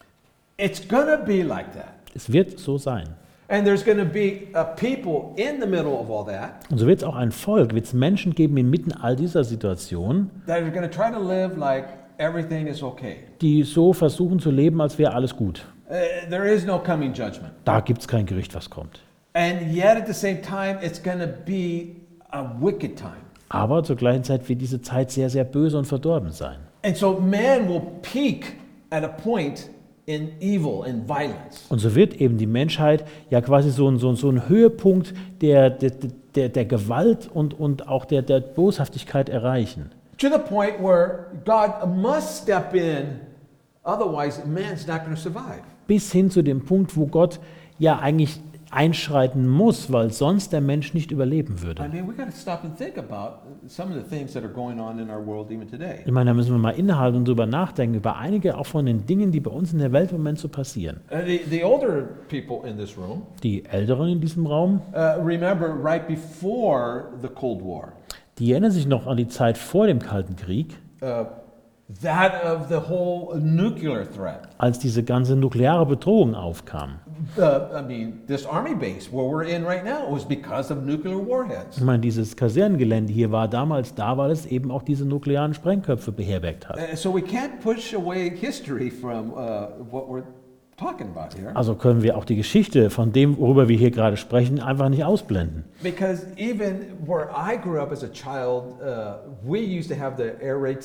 It's gonna be like that. Es wird so sein. And there's gonna be a people in the middle of all that Und so wird es auch ein Volk, wird es Menschen geben inmitten all dieser Situation, that are gonna try to live like everything is okay. die so versuchen zu leben, als wäre alles gut. There is no coming judgment. Da gibt es kein Gericht, was kommt. And yet at the same time, it's gonna be a wicked time. Aber zur gleichen Zeit wird diese Zeit sehr, sehr böse und verdorben sein. And so man will peak at a point in evil and violence. Und so wird eben die Menschheit ja quasi so ein Höhepunkt der Gewalt und auch der Boshaftigkeit erreichen. To the point where God must step in, otherwise man's not going to survive. Bis hin zu dem Punkt, wo Gott ja eigentlich einschreiten muss, weil sonst der Mensch nicht überleben würde. I mean, we got to stop and think about some of the things that are going on in our world even today. Ich meine, da müssen wir mal innehalten und drüber nachdenken, über einige auch von den Dingen, die bei uns in der Welt im Moment so passieren. The older people in this room Die Älteren in diesem Raum, remember right before the Cold War, die erinnern sich noch an die Zeit vor dem Kalten Krieg, that of the whole nuclear threat. als diese ganze nukleare Bedrohung aufkam. I mean, this army base where we're in right now was because of nuclear warheads. Ich meine, dieses Kasernengelände hier war damals da, weil es eben auch diese nuklearen Sprengköpfe beherbergt hat. So we can't push away history from what we're talking about here. Also können wir auch die Geschichte von dem, worüber wir hier gerade sprechen, einfach nicht ausblenden. Because even where I grew up as a child, we used to have the air raid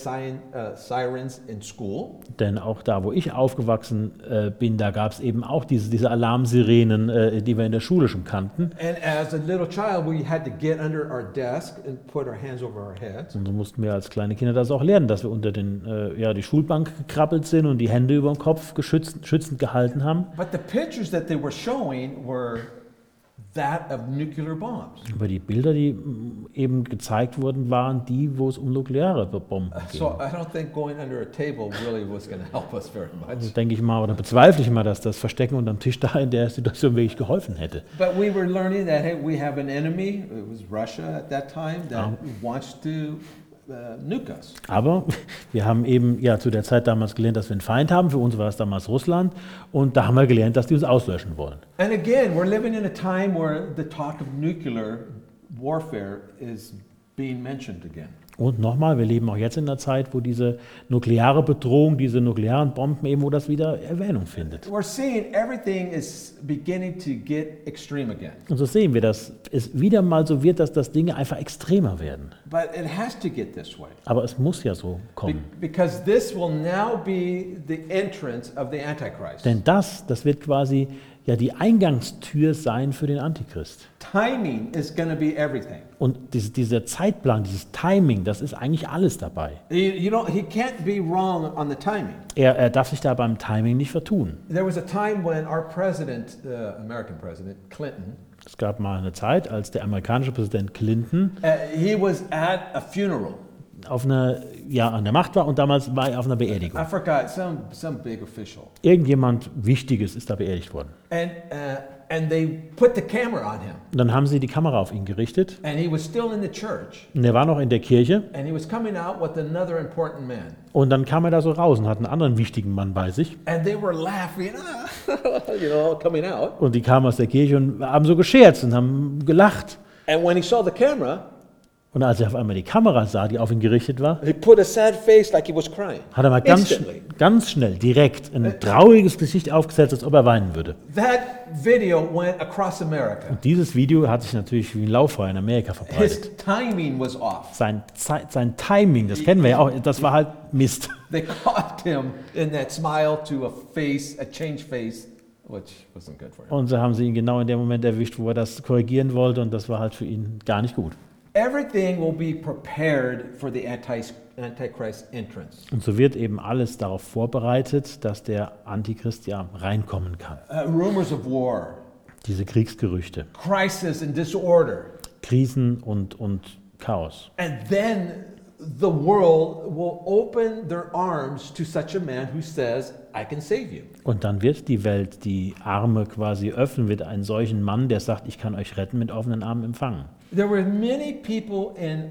sirens in school. Denn auch da, wo ich aufgewachsen bin, da gab es eben auch diese Alarmsirenen, die wir in der Schule schon kannten. And as a little child, we had to get under our desk and put our hands over our heads. Und so mussten wir als kleine Kinder das auch lernen, dass wir unter die Schulbank gekrabbelt sind und die Hände über dem Kopf schützend gehalten haben. But the pictures that they were showing were that of nuclear bombs. Aber die Bilder, die eben gezeigt wurden, waren die, wo es um nukleare Bomben ging. So I don't think going under a table really was going to help us very Also much. denke ich mal, oder bezweifle ich mal, dass das Verstecken unterm Tisch da in der Situation wirklich geholfen hätte. But we were learning that hey, we have an enemy. It was Russia at that time that wants to nuke us. Aber wir haben eben ja zu der Zeit damals gelernt, dass wir einen Feind haben. Für uns war es damals Russland. Und da haben wir gelernt, dass die uns auslöschen wollen. And again, we're living in a time where the talk of nuclear warfare is being mentioned again. Und nochmal, wir leben auch jetzt in einer Zeit, wo diese nukleare Bedrohung, diese nuklearen Bomben eben, wo das wieder Erwähnung findet. We're seeing everything is beginning to get extreme again. Und so sehen wir, dass es wieder mal so wird, dass Dinge einfach extremer werden. But it has to get this way. Aber es muss ja so kommen. Because this will now be the entrance of the Antichrist. Denn das wird quasi ja die Eingangstür sein für den Antichrist. Timing is going to be everything. Und dieser Zeitplan, dieses Timing, das ist eigentlich alles dabei. He can't be wrong on the timing. Er darf sich da beim Timing nicht vertun. There was a time when our president, American President Clinton, Es gab mal eine Zeit, als der amerikanische Präsident Clinton he was at a funeral. an der Macht war und damals war er auf einer Beerdigung. I forgot some big official, Irgendjemand Wichtiges ist da beerdigt worden. and they put the camera on him, Und dann haben sie die Kamera auf ihn gerichtet and he was still in the church, und er war noch in der Kirche and he was coming out with another important man, und dann kam er da so raus und hat einen anderen wichtigen Mann bei sich and they were laughing, coming out. und die kamen aus der Kirche und haben so gescherzt und haben gelacht. And when he saw the camera, Und als er auf einmal die Kamera sah, die auf ihn gerichtet war, he put a sad face like he was crying. hat er mal ganz schnell, direkt ein trauriges Gesicht aufgesetzt, als ob er weinen würde. That video went across America. Und dieses Video hat sich natürlich wie ein Lauffeuer in Amerika His verbreitet. timing was off. Sein Timing, das kennen wir ja auch, das war halt Mist. They caught him in that smile to a changed face, which wasn't good for him. Und so haben sie ihn genau in dem Moment erwischt, wo er das korrigieren wollte und das war halt für ihn gar nicht gut. Everything will be prepared for the Antichrist entrance. Und so wird eben alles darauf vorbereitet, dass der Antichrist ja reinkommen kann. Rumors of war, Diese Kriegsgerüchte, crisis and disorder. Krisen und Chaos. And then the world will open their arms to such a man who says, I can save you. Und dann wird die Welt die Arme quasi öffnen, wird einen solchen Mann, der sagt, ich kann euch retten, mit offenen Armen empfangen. There were many people in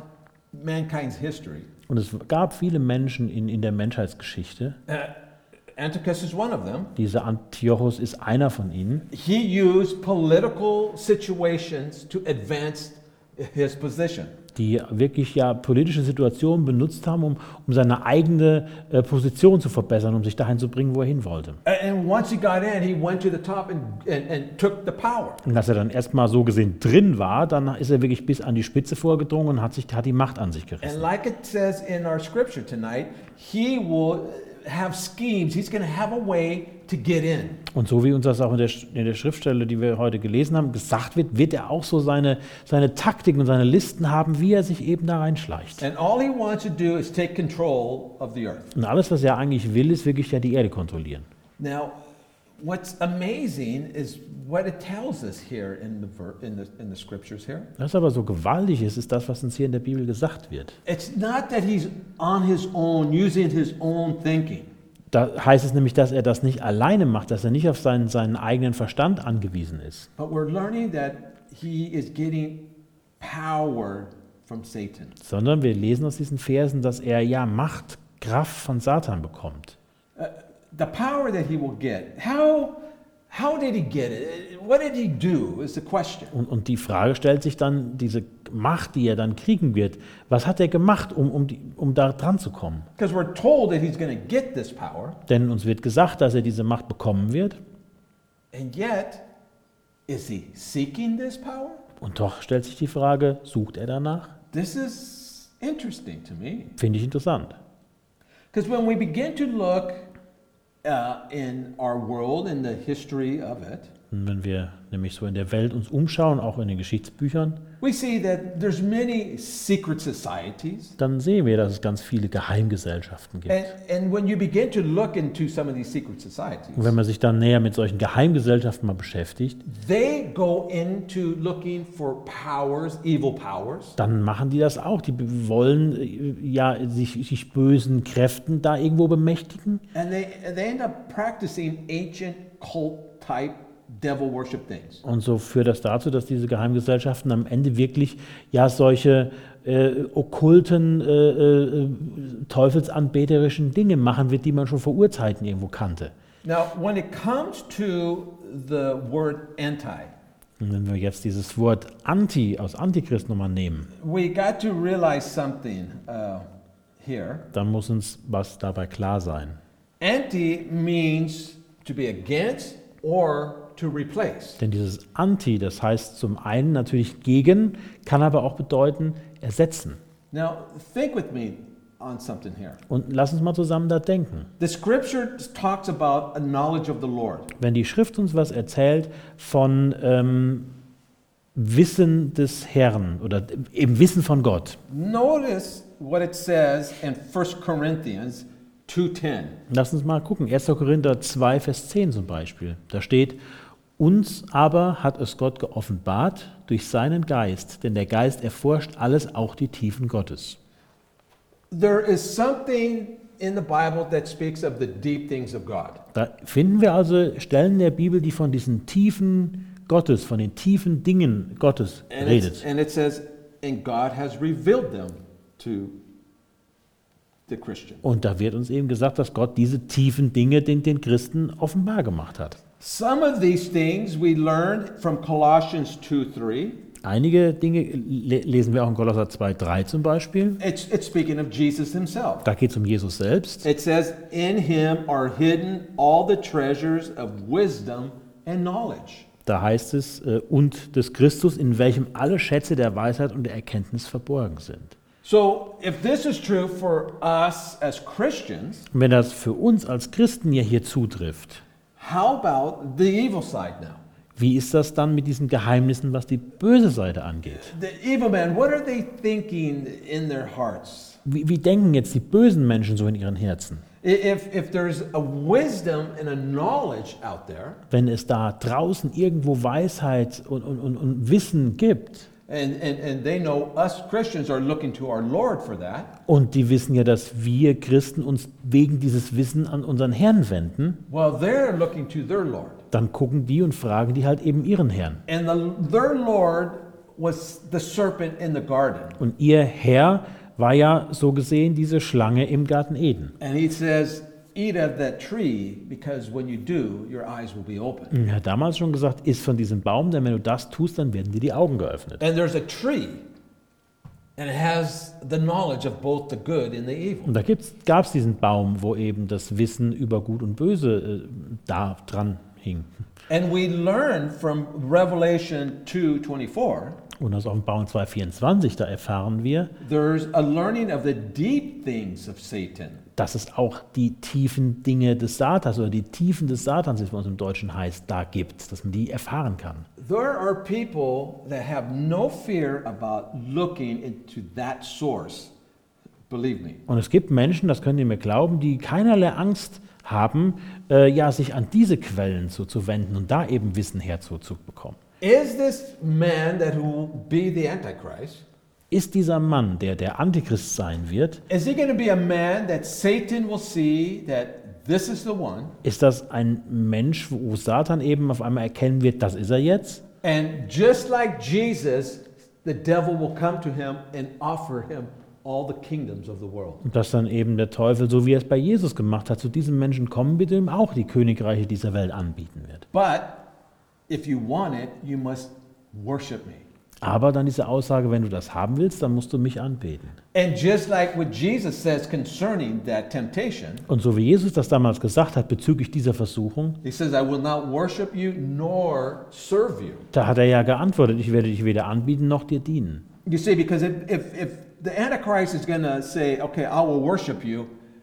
mankind's history. Und es gab viele Menschen in der Menschheitsgeschichte. Antiochus is one of them. Dieser Antiochus ist einer von ihnen. He used political situations to advance his position. Die wirklich ja politische Situationen benutzt haben, um seine eigene Position zu verbessern, um sich dahin zu bringen, wo er hin wollte. And once he got in, he went to the top and took the power. Und als er dann erstmal so gesehen drin war, dann ist er wirklich bis an die Spitze vorgedrungen und hat die Macht an sich And gerissen. like it says in our scripture tonight, he will have schemes. He's going to have a way to get in. Und so wie uns das auch in der Schriftstelle, die wir heute gelesen haben, gesagt wird, wird er auch so seine Taktiken und seine Listen haben, wie er sich eben da reinschleicht. And all he wants to do is take control of the earth. Und alles, was er eigentlich will, ist wirklich ja die Erde kontrollieren. Now, what's amazing is what it tells us here in the scriptures here. Was aber so gewaltig ist das, was uns hier in der Bibel gesagt wird. It's not that he's on his own, using his own thinking. Da heißt es nämlich, dass er das nicht alleine macht, dass er nicht auf seinen eigenen Verstand angewiesen ist. But we're learning that he is getting power from Satan. Sondern wir lesen aus diesen Versen, dass er ja Macht, Kraft von Satan bekommt. The power that he will get. How did he get it? What did he do is the question. Und die Frage stellt sich dann, diese Macht, die er dann kriegen wird, was hat er gemacht, um da dran zu kommen? Because we're told that he's going to get this power, Denn uns wird gesagt, dass er diese Macht bekommen wird. and yet, is he seeking this power? Und doch stellt sich die Frage, sucht er danach? This is interesting to me. Finde ich interessant. Because when we begin to look in our world, in the history of it, Und wenn wir nämlich so in der Welt uns umschauen, auch in den Geschichtsbüchern, we see that there's many secret societies. dann sehen wir, dass es ganz viele Geheimgesellschaften gibt. And when you begin to look into some of these secret societies, Und wenn man sich dann näher mit solchen Geheimgesellschaften mal beschäftigt, they go into looking for powers, evil powers. dann machen die das auch. Die wollen ja sich bösen Kräften da irgendwo bemächtigen. And they end up practicing ancient cult-type devil worship things. Und so führt das dazu, dass diese Geheimgesellschaften am Ende wirklich ja solche okkulten, teufelsanbeterischen Dinge machen wird, die man schon vor Urzeiten irgendwo kannte. Now, when it comes to the word anti, Und wenn wir jetzt dieses Wort Anti aus Antichrist nochmal nehmen, we got to realize something here. dann muss uns was dabei klar sein. Anti means to be against or to replace. Denn dieses Anti, das heißt zum einen natürlich gegen, kann aber auch bedeuten ersetzen. Now, think with me on something here. Und lass uns mal zusammen da denken. The scripture talks about a knowledge of the Lord. Wenn die Schrift uns was erzählt von Wissen des Herrn oder eben Wissen von Gott, Notice what it says in 1 Corinthians 2:10. lass uns mal gucken. 1. Korinther 2, Vers 10 zum Beispiel. Da steht, uns aber hat es Gott geoffenbart durch seinen Geist, denn der Geist erforscht alles, auch die Tiefen Gottes. There is something in the Bible that speaks of the deep things of God. Da finden wir also Stellen der Bibel, die von diesen Tiefen Gottes, von den tiefen Dingen Gottes redet. And it says, and God has revealed them to the Christian. Und da wird uns eben gesagt, dass Gott diese tiefen Dinge den Christen offenbar gemacht hat. Some of these things we learned from Colossians 2:3. Einige Dinge lesen wir auch in Kolosser 2,3 zum Beispiel. It's speaking of Jesus himself. Da geht es um Jesus selbst. It says, in him are hidden all the treasures of wisdom and knowledge. Da heißt es, und des Christus, in welchem alle Schätze der Weisheit und der Erkenntnis verborgen sind. So, if this is true for us as Christians, Und wenn das für uns als Christen ja hier zutrifft, how about the evil side now? wie ist das dann mit diesen Geheimnissen, was die böse Seite angeht? The evil man, what are they thinking in their hearts? Wie denken jetzt die bösen Menschen so in ihren Herzen? If there's a wisdom and a knowledge out there, Wenn es da draußen irgendwo Weisheit und Wissen gibt, and they know us Christians are looking to our Lord for that, und die wissen ja, dass wir Christen uns wegen dieses Wissen an unseren Herrn wenden, well, they're looking to their Lord. dann gucken die und fragen die halt eben ihren Herrn. And their Lord was the serpent in the garden. Und ihr Herr war ja so gesehen diese Schlange im Garten Eden. And he says, eat of that tree, because when you do, your eyes will be open. Und er hat damals schon gesagt, iss von diesem Baum, denn wenn du das tust, dann werden dir die Augen geöffnet. And there's a tree, and it has the knowledge of both the good and the evil. Und da gab es diesen Baum, wo eben das Wissen über Gut und Böse da dran hing. And we learn from Revelation 2:24, Und aus Offenbarung 2,24, da erfahren wir, there's a learning of the deep things of Satan. dass es auch die tiefen Dinge des Satans oder die Tiefen des Satans, wie es bei uns im Deutschen heißt, da gibt, dass man die erfahren kann. There are people that have no fear about looking into that source. Believe me. Und es gibt Menschen, das könnt ihr mir glauben, die keinerlei Angst haben, sich an diese Quellen zu wenden und da eben Wissen herzubekommen. Is this man that will be the Antichrist? Ist dieser Mann, der Antichrist sein wird, Is he going to be a man that Satan will see that this is the one? ist das ein Mensch, wo Satan eben auf einmal erkennen wird, das ist er jetzt? And just like Jesus, the devil will come to him and offer him all the kingdoms of the world. Und dass dann eben der Teufel, so wie er es bei Jesus gemacht hat, zu diesem Menschen kommen wird und ihm auch die Königreiche dieser Welt anbieten wird. But if you want it, you must worship me. Aber dann diese Aussage, wenn du das haben willst, dann musst du mich anbeten. And just like what Jesus says concerning that temptation, Und so wie Jesus das damals gesagt hat bezüglich dieser Versuchung, he says, I will not worship you nor serve you. da hat er ja geantwortet, ich werde dich weder anbieten noch dir dienen. You see, because if the Antichrist is going to say, okay, I will worship you,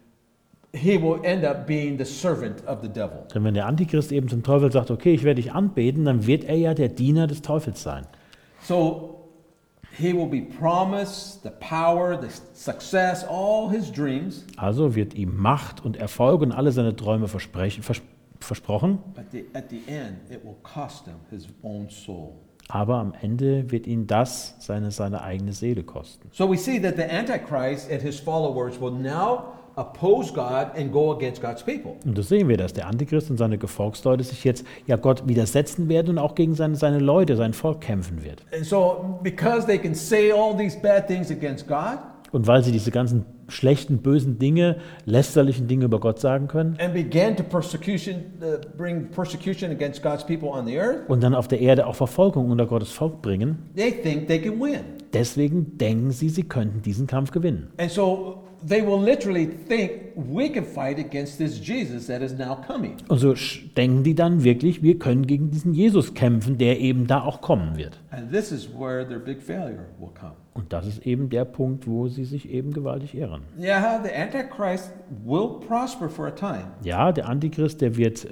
he will end up being the servant of the devil. Denn wenn der Antichrist eben zum Teufel sagt, okay, ich werde dich anbeten, dann wird er ja der Diener des Teufels sein. So he will be promised the power, the success, all his dreams, Also wird ihm Macht und Erfolg und alle seine Träume versprochen, but at the end it will cost him his own soul. aber am Ende wird ihn das seine eigene Seele kosten. So we see that the Antichrist and his followers will now oppose God and go against God's people. Und das sehen wir, dass der Antichrist und seine Gefolgsleute sich jetzt ja Gott widersetzen werden und auch gegen seine Leute, sein Volk kämpfen wird. And so because they can say all these bad things against God, Und weil sie diese ganzen schlechten, bösen Dinge, lästerlichen Dinge über Gott sagen können and began to bring persecution against God's people on the earth, und dann auf der Erde auch Verfolgung unter Gottes Volk bringen. they think they can win. Deswegen denken sie, sie könnten diesen Kampf gewinnen. And so they will literally think we can fight against this Jesus that is now coming. Und so denken die dann wirklich, wir können gegen diesen Jesus kämpfen, der eben da auch kommen wird. And this is where their big failure will come. Und das ist eben der Punkt, wo sie sich eben gewaltig irren. Yeah, the Antichrist will prosper for a time. Ja, der Antichrist, der wird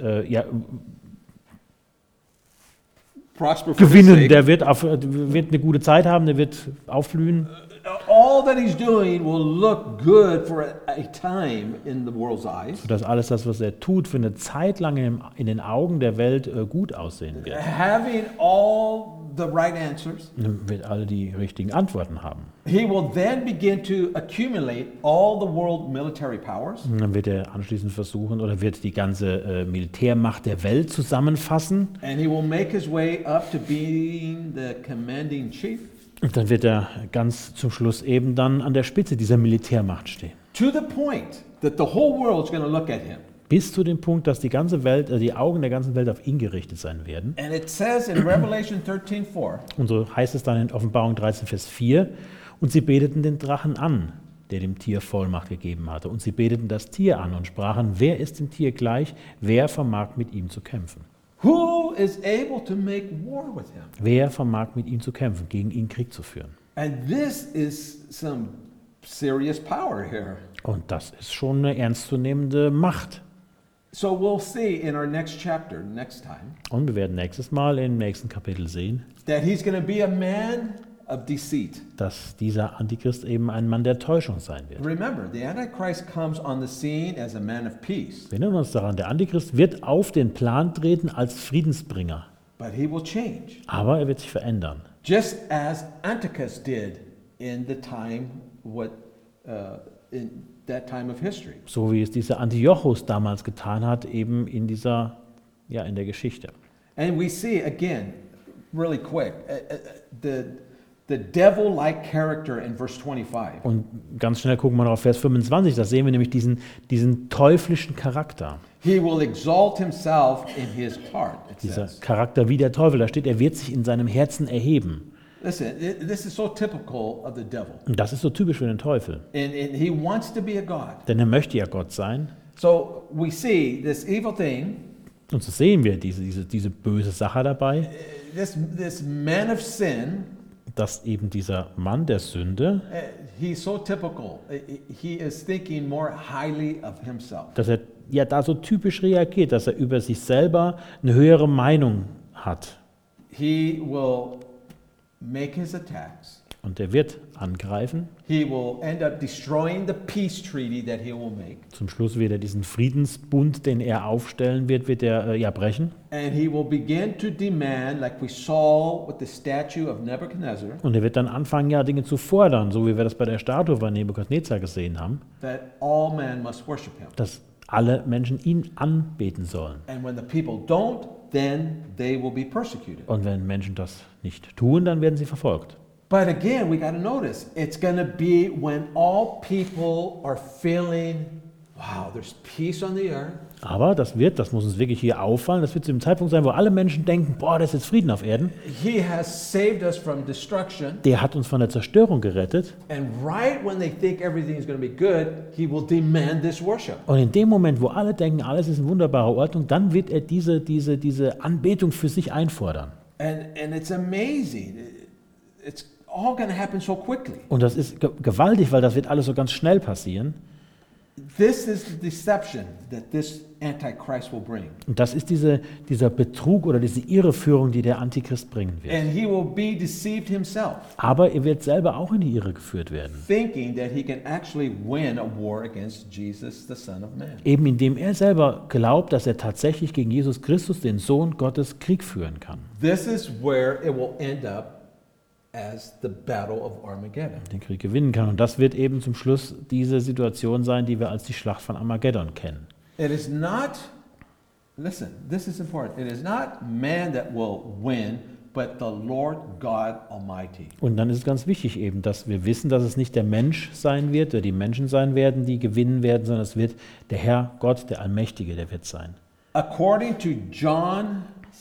Prosper for his gewinnen, sake. der wird eine gute Zeit haben, der wird aufblühen. All that he's doing will look good for a time in the world's eyes. Sodass alles das, was er tut, für eine Zeit lang in den Augen der Welt gut aussehen wird. Having all the right answers, Er wird alle die richtigen Antworten haben. he will then begin to accumulate all the world military powers. Und dann wird er anschließend versuchen oder wird die ganze Militärmacht der Welt zusammenfassen. And he will make his way up to being the commanding chief, Und dann wird er ganz zum Schluss eben dann an der Spitze dieser Militärmacht stehen. to the point that the whole world is going to look at him. Bis zu dem Punkt, dass die ganze Welt, die Augen der ganzen Welt auf ihn gerichtet sein werden. And it says in Revelation 13:4, Und so heißt es dann in Offenbarung 13, Vers 4, und sie beteten den Drachen an, der dem Tier Vollmacht gegeben hatte. Und sie beteten das Tier an und sprachen, wer ist dem Tier gleich, wer vermag mit ihm zu kämpfen? who is able to make war with him? Wer vermag mit ihm zu kämpfen, gegen ihn Krieg zu führen? And this is some serious power here. Und das ist schon eine ernstzunehmende Macht. So we'll see in our next chapter, next time, Und wir werden nächstes Mal im nächsten Kapitel sehen, that he's going to be a man of deceit. dass dieser Antichrist eben ein Mann der Täuschung sein wird. Remember, the Antichrist comes on the scene as a man of peace, Wir erinnern uns daran, der Antichrist wird auf den Plan treten als Friedensbringer. but he will change, Aber er wird sich verändern. just as Antiochus did in the time in that time of history. So wie es dieser Antiochus damals getan hat, eben in in der Geschichte. And we see again, really quick, the devil-like character in verse 25. Und ganz schnell gucken wir noch auf Vers 25, da sehen wir nämlich diesen teuflischen Charakter. He will exalt himself in his heart, it Dieser says. Charakter wie der Teufel, da steht, er wird sich in seinem Herzen erheben. Listen, this is so typical of the devil. Und das ist so typisch für den Teufel. And he wants to be a God. Denn er möchte ja Gott sein. So we see this evil thing, Und so sehen wir diese böse Sache dabei, this man of sin, dass eben dieser Mann der Sünde, he's so typical. He is thinking more highly of himself. dass er ja da so typisch reagiert, dass er über sich selber eine höhere Meinung hat. He will make his attacks. Und er wird angreifen. He will end up destroying the peace treaty that he will make. Zum Schluss wird er diesen Friedensbund, den er aufstellen wird er brechen. And he will begin to demand, like we saw with the statue of Nebuchadnezzar, Und er wird dann anfangen, Dinge zu fordern, so wie wir das bei der Statue von Nebukadnezar gesehen haben, that all men must worship him. dass alle Menschen ihn anbeten sollen. And when the people don't, then they will be persecuted. Und wenn Menschen das nicht tun, dann werden sie verfolgt. But again, we got to notice, it's going to be when all people are feeling, wow, there's peace on the earth. Aber das muss uns wirklich hier auffallen, das wird zu dem Zeitpunkt sein, wo alle Menschen denken, boah, das ist jetzt Frieden auf Erden. He has saved us from destruction. Der hat uns von der Zerstörung gerettet. And right when they think everything is going to be good, he will demand this worship. Und in dem Moment, wo alle denken, alles ist in wunderbarer Ordnung, dann wird er diese Anbetung für sich einfordern. And it's amazing. It's all going to happen so quickly. Und das ist gewaltig, weil das wird alles so ganz schnell passieren. This is the deception that this Antichrist will bring. Und das ist dieser Betrug oder diese Irreführung, die der Antichrist bringen wird. And he will be deceived himself, Aber er wird selber auch in die Irre geführt werden. thinking that he can actually win a war against Jesus, the Son of Man. Eben indem er selber glaubt, dass er tatsächlich gegen Jesus Christus, den Sohn Gottes, Krieg führen kann. This is where it will end up as the Battle of Armageddon. Den Krieg gewinnen kann. Und das wird eben zum Schluss diese Situation sein, die wir als die Schlacht von Armageddon kennen. It is not, listen, this is important. It is not man that will win, but the Lord God Almighty. Und dann ist es ganz wichtig eben, dass wir wissen, dass es nicht der Mensch sein wird oder die Menschen sein werden, die gewinnen werden, sondern es wird der Herr Gott, der Allmächtige, der wird sein. According to John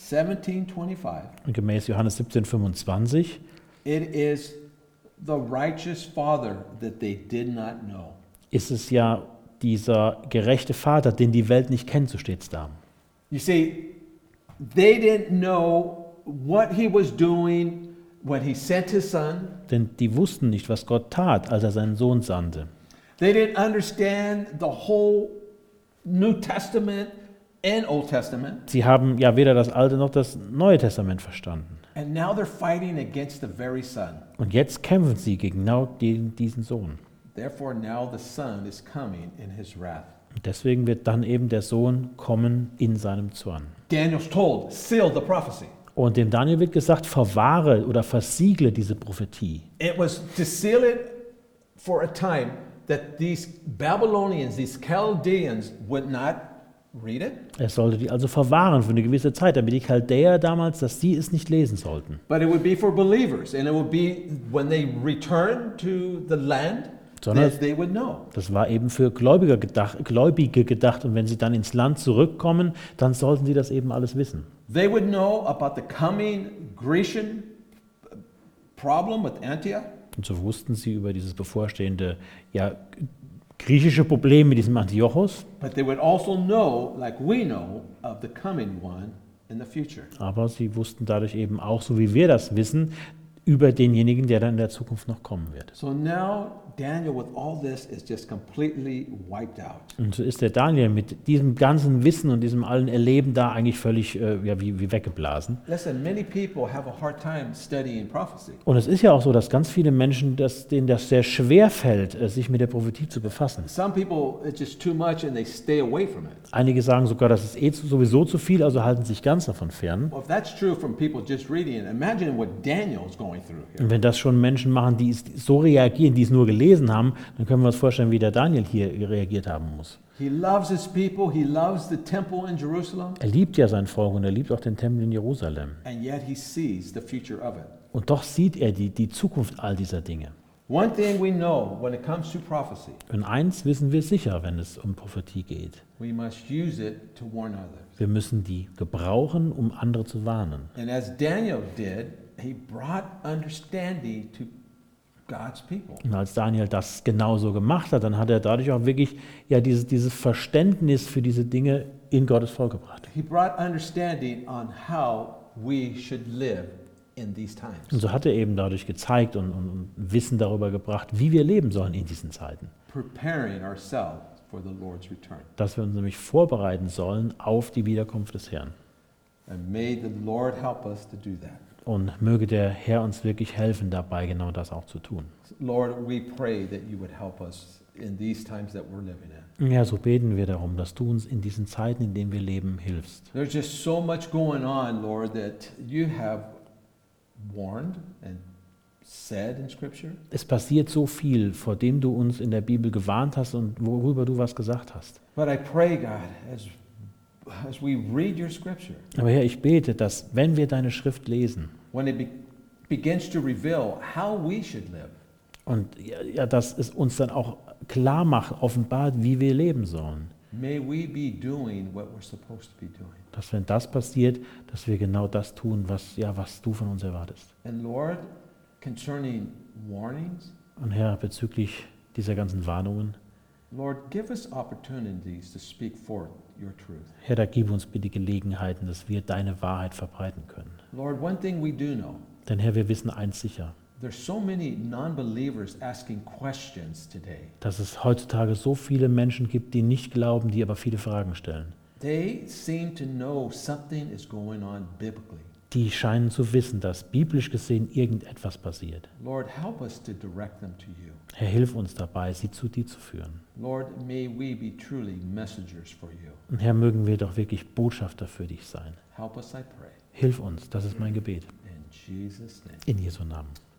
17:25, Und gemäß Johannes 17,25 it is the righteous Father that they did not know. ist es ja dieser gerechte Vater, den die Welt nicht kennt, so steht es da. You see, they didn't know what he was doing when he sent his son. Denn die wussten nicht, was Gott tat, als er seinen Sohn sandte. They didn't understand the whole New Testament and Old Testament. Sie haben ja weder das Alte noch das Neue Testament verstanden. And now they're fighting against the very Son. Und jetzt kämpfen sie genau gegen diesen Sohn. Therefore, now the Son is coming in his wrath. Und deswegen wird dann eben der Sohn kommen in seinem Zorn. Daniel's told, seal the prophecy. Und dem Daniel wird gesagt, verwahre oder versiegle diese Prophetie. It was to seal it for a time that these Babylonians, these Chaldeans, would not read it. Er sollte die also verwahren für eine gewisse Zeit, damit die Chaldäer damals, dass sie es nicht lesen sollten. But it would be for believers, and it would be when they return to the land Sondern that they would know. das war eben für Gläubige gedacht. Und wenn sie dann ins Land zurückkommen, dann sollten sie das eben alles wissen. They would know about the coming Grecian problem with Antioch. Und so wussten sie über dieses bevorstehende griechische Problem mit diesem Antiochos. But they would also know, like we know, of the coming one in the future. Aber sie wussten dadurch eben auch, so wie wir das wissen, über denjenigen, der dann in der Zukunft noch kommen wird. So now Daniel, with all this, is just completely wiped out. Und so ist der Daniel mit diesem ganzen Wissen und diesem allen Erleben da eigentlich völlig wie weggeblasen. Listen, many people have a hard time studying prophecy. Und es ist ja auch so, dass ganz viele Menschen, denen das sehr schwer fällt, sich mit der Prophetie zu befassen. Some people, it's just too much and they stay away from it. Einige sagen sogar, das ist sowieso zu viel, also halten sich ganz davon fern. Well, if that's true from people just reading it, imagine what Daniel's going through here. Und wenn das schon Menschen machen, die so reagieren, die es nur gelesen haben, dann können wir uns vorstellen, wie der Daniel hier reagiert haben muss. He loves his people, he loves the temple in Jerusalem, Er liebt ja sein Volk und er liebt auch den Tempel in Jerusalem. and yet he sees the future of it. Und doch sieht er die Zukunft all dieser Dinge. One thing we know when it comes to prophecy, Und eins wissen wir sicher, wenn es um Prophetie geht. we must use it to warn others. Wir müssen die gebrauchen, um andere zu warnen. And as Daniel did, he brought understanding to God's people. Und als Daniel das genauso gemacht hat, dann hat er dadurch auch wirklich dieses Verständnis für diese Dinge in Gottes Volk gebracht. He brought understanding on how we should live in these times. Und so hat er eben dadurch gezeigt und Wissen darüber gebracht, wie wir leben sollen in diesen Zeiten. Preparing ourselves for the Lord's return. Dass wir uns nämlich vorbereiten sollen auf die Wiederkunft des Herrn. And may the Lord help us to do that. Und möge der Herr uns wirklich helfen, dabei genau das auch zu tun. Lord, we pray that you would help us in these times that we're living in. Ja, so beten wir darum, dass du uns in diesen Zeiten, in denen wir leben, hilfst. There's just so much going on, Lord, that you have warned and said in Scripture. Es passiert so viel, vor dem du uns in der Bibel gewarnt hast und worüber du was gesagt hast. But I pray, God, as we read your Scripture, Aber Herr, ich bete, dass wenn wir deine Schrift lesen when it begins to reveal how we should live, und dass es uns dann auch klar macht, offenbart, wie wir leben sollen, may we be doing what we're supposed to be doing. dass wenn das passiert, dass wir genau das tun, was du von uns erwartest. And Lord, concerning warnings, Und Herr, bezüglich dieser ganzen Warnungen, Lord, give us opportunities to speak forth your truth. Herr, da gib uns bitte Gelegenheiten, dass wir deine Wahrheit verbreiten können. Lord, one thing we do know, Denn Herr, wir wissen eins sicher, there's so many non-believers asking questions today. dass es heutzutage so viele Menschen gibt, die nicht glauben, die aber viele Fragen stellen. They seem to know something is going on biblically. Die scheinen zu wissen, dass biblisch gesehen irgendetwas passiert. Lord, help us to direct them to you. Herr, hilf uns dabei, sie zu dir zu führen. Lord, may we be truly messengers for you. Und Herr, mögen wir doch wirklich Botschafter für dich sein. Help us, I pray. Hilf uns, das ist mein Gebet. In Jesus' name. In Jesu Namen.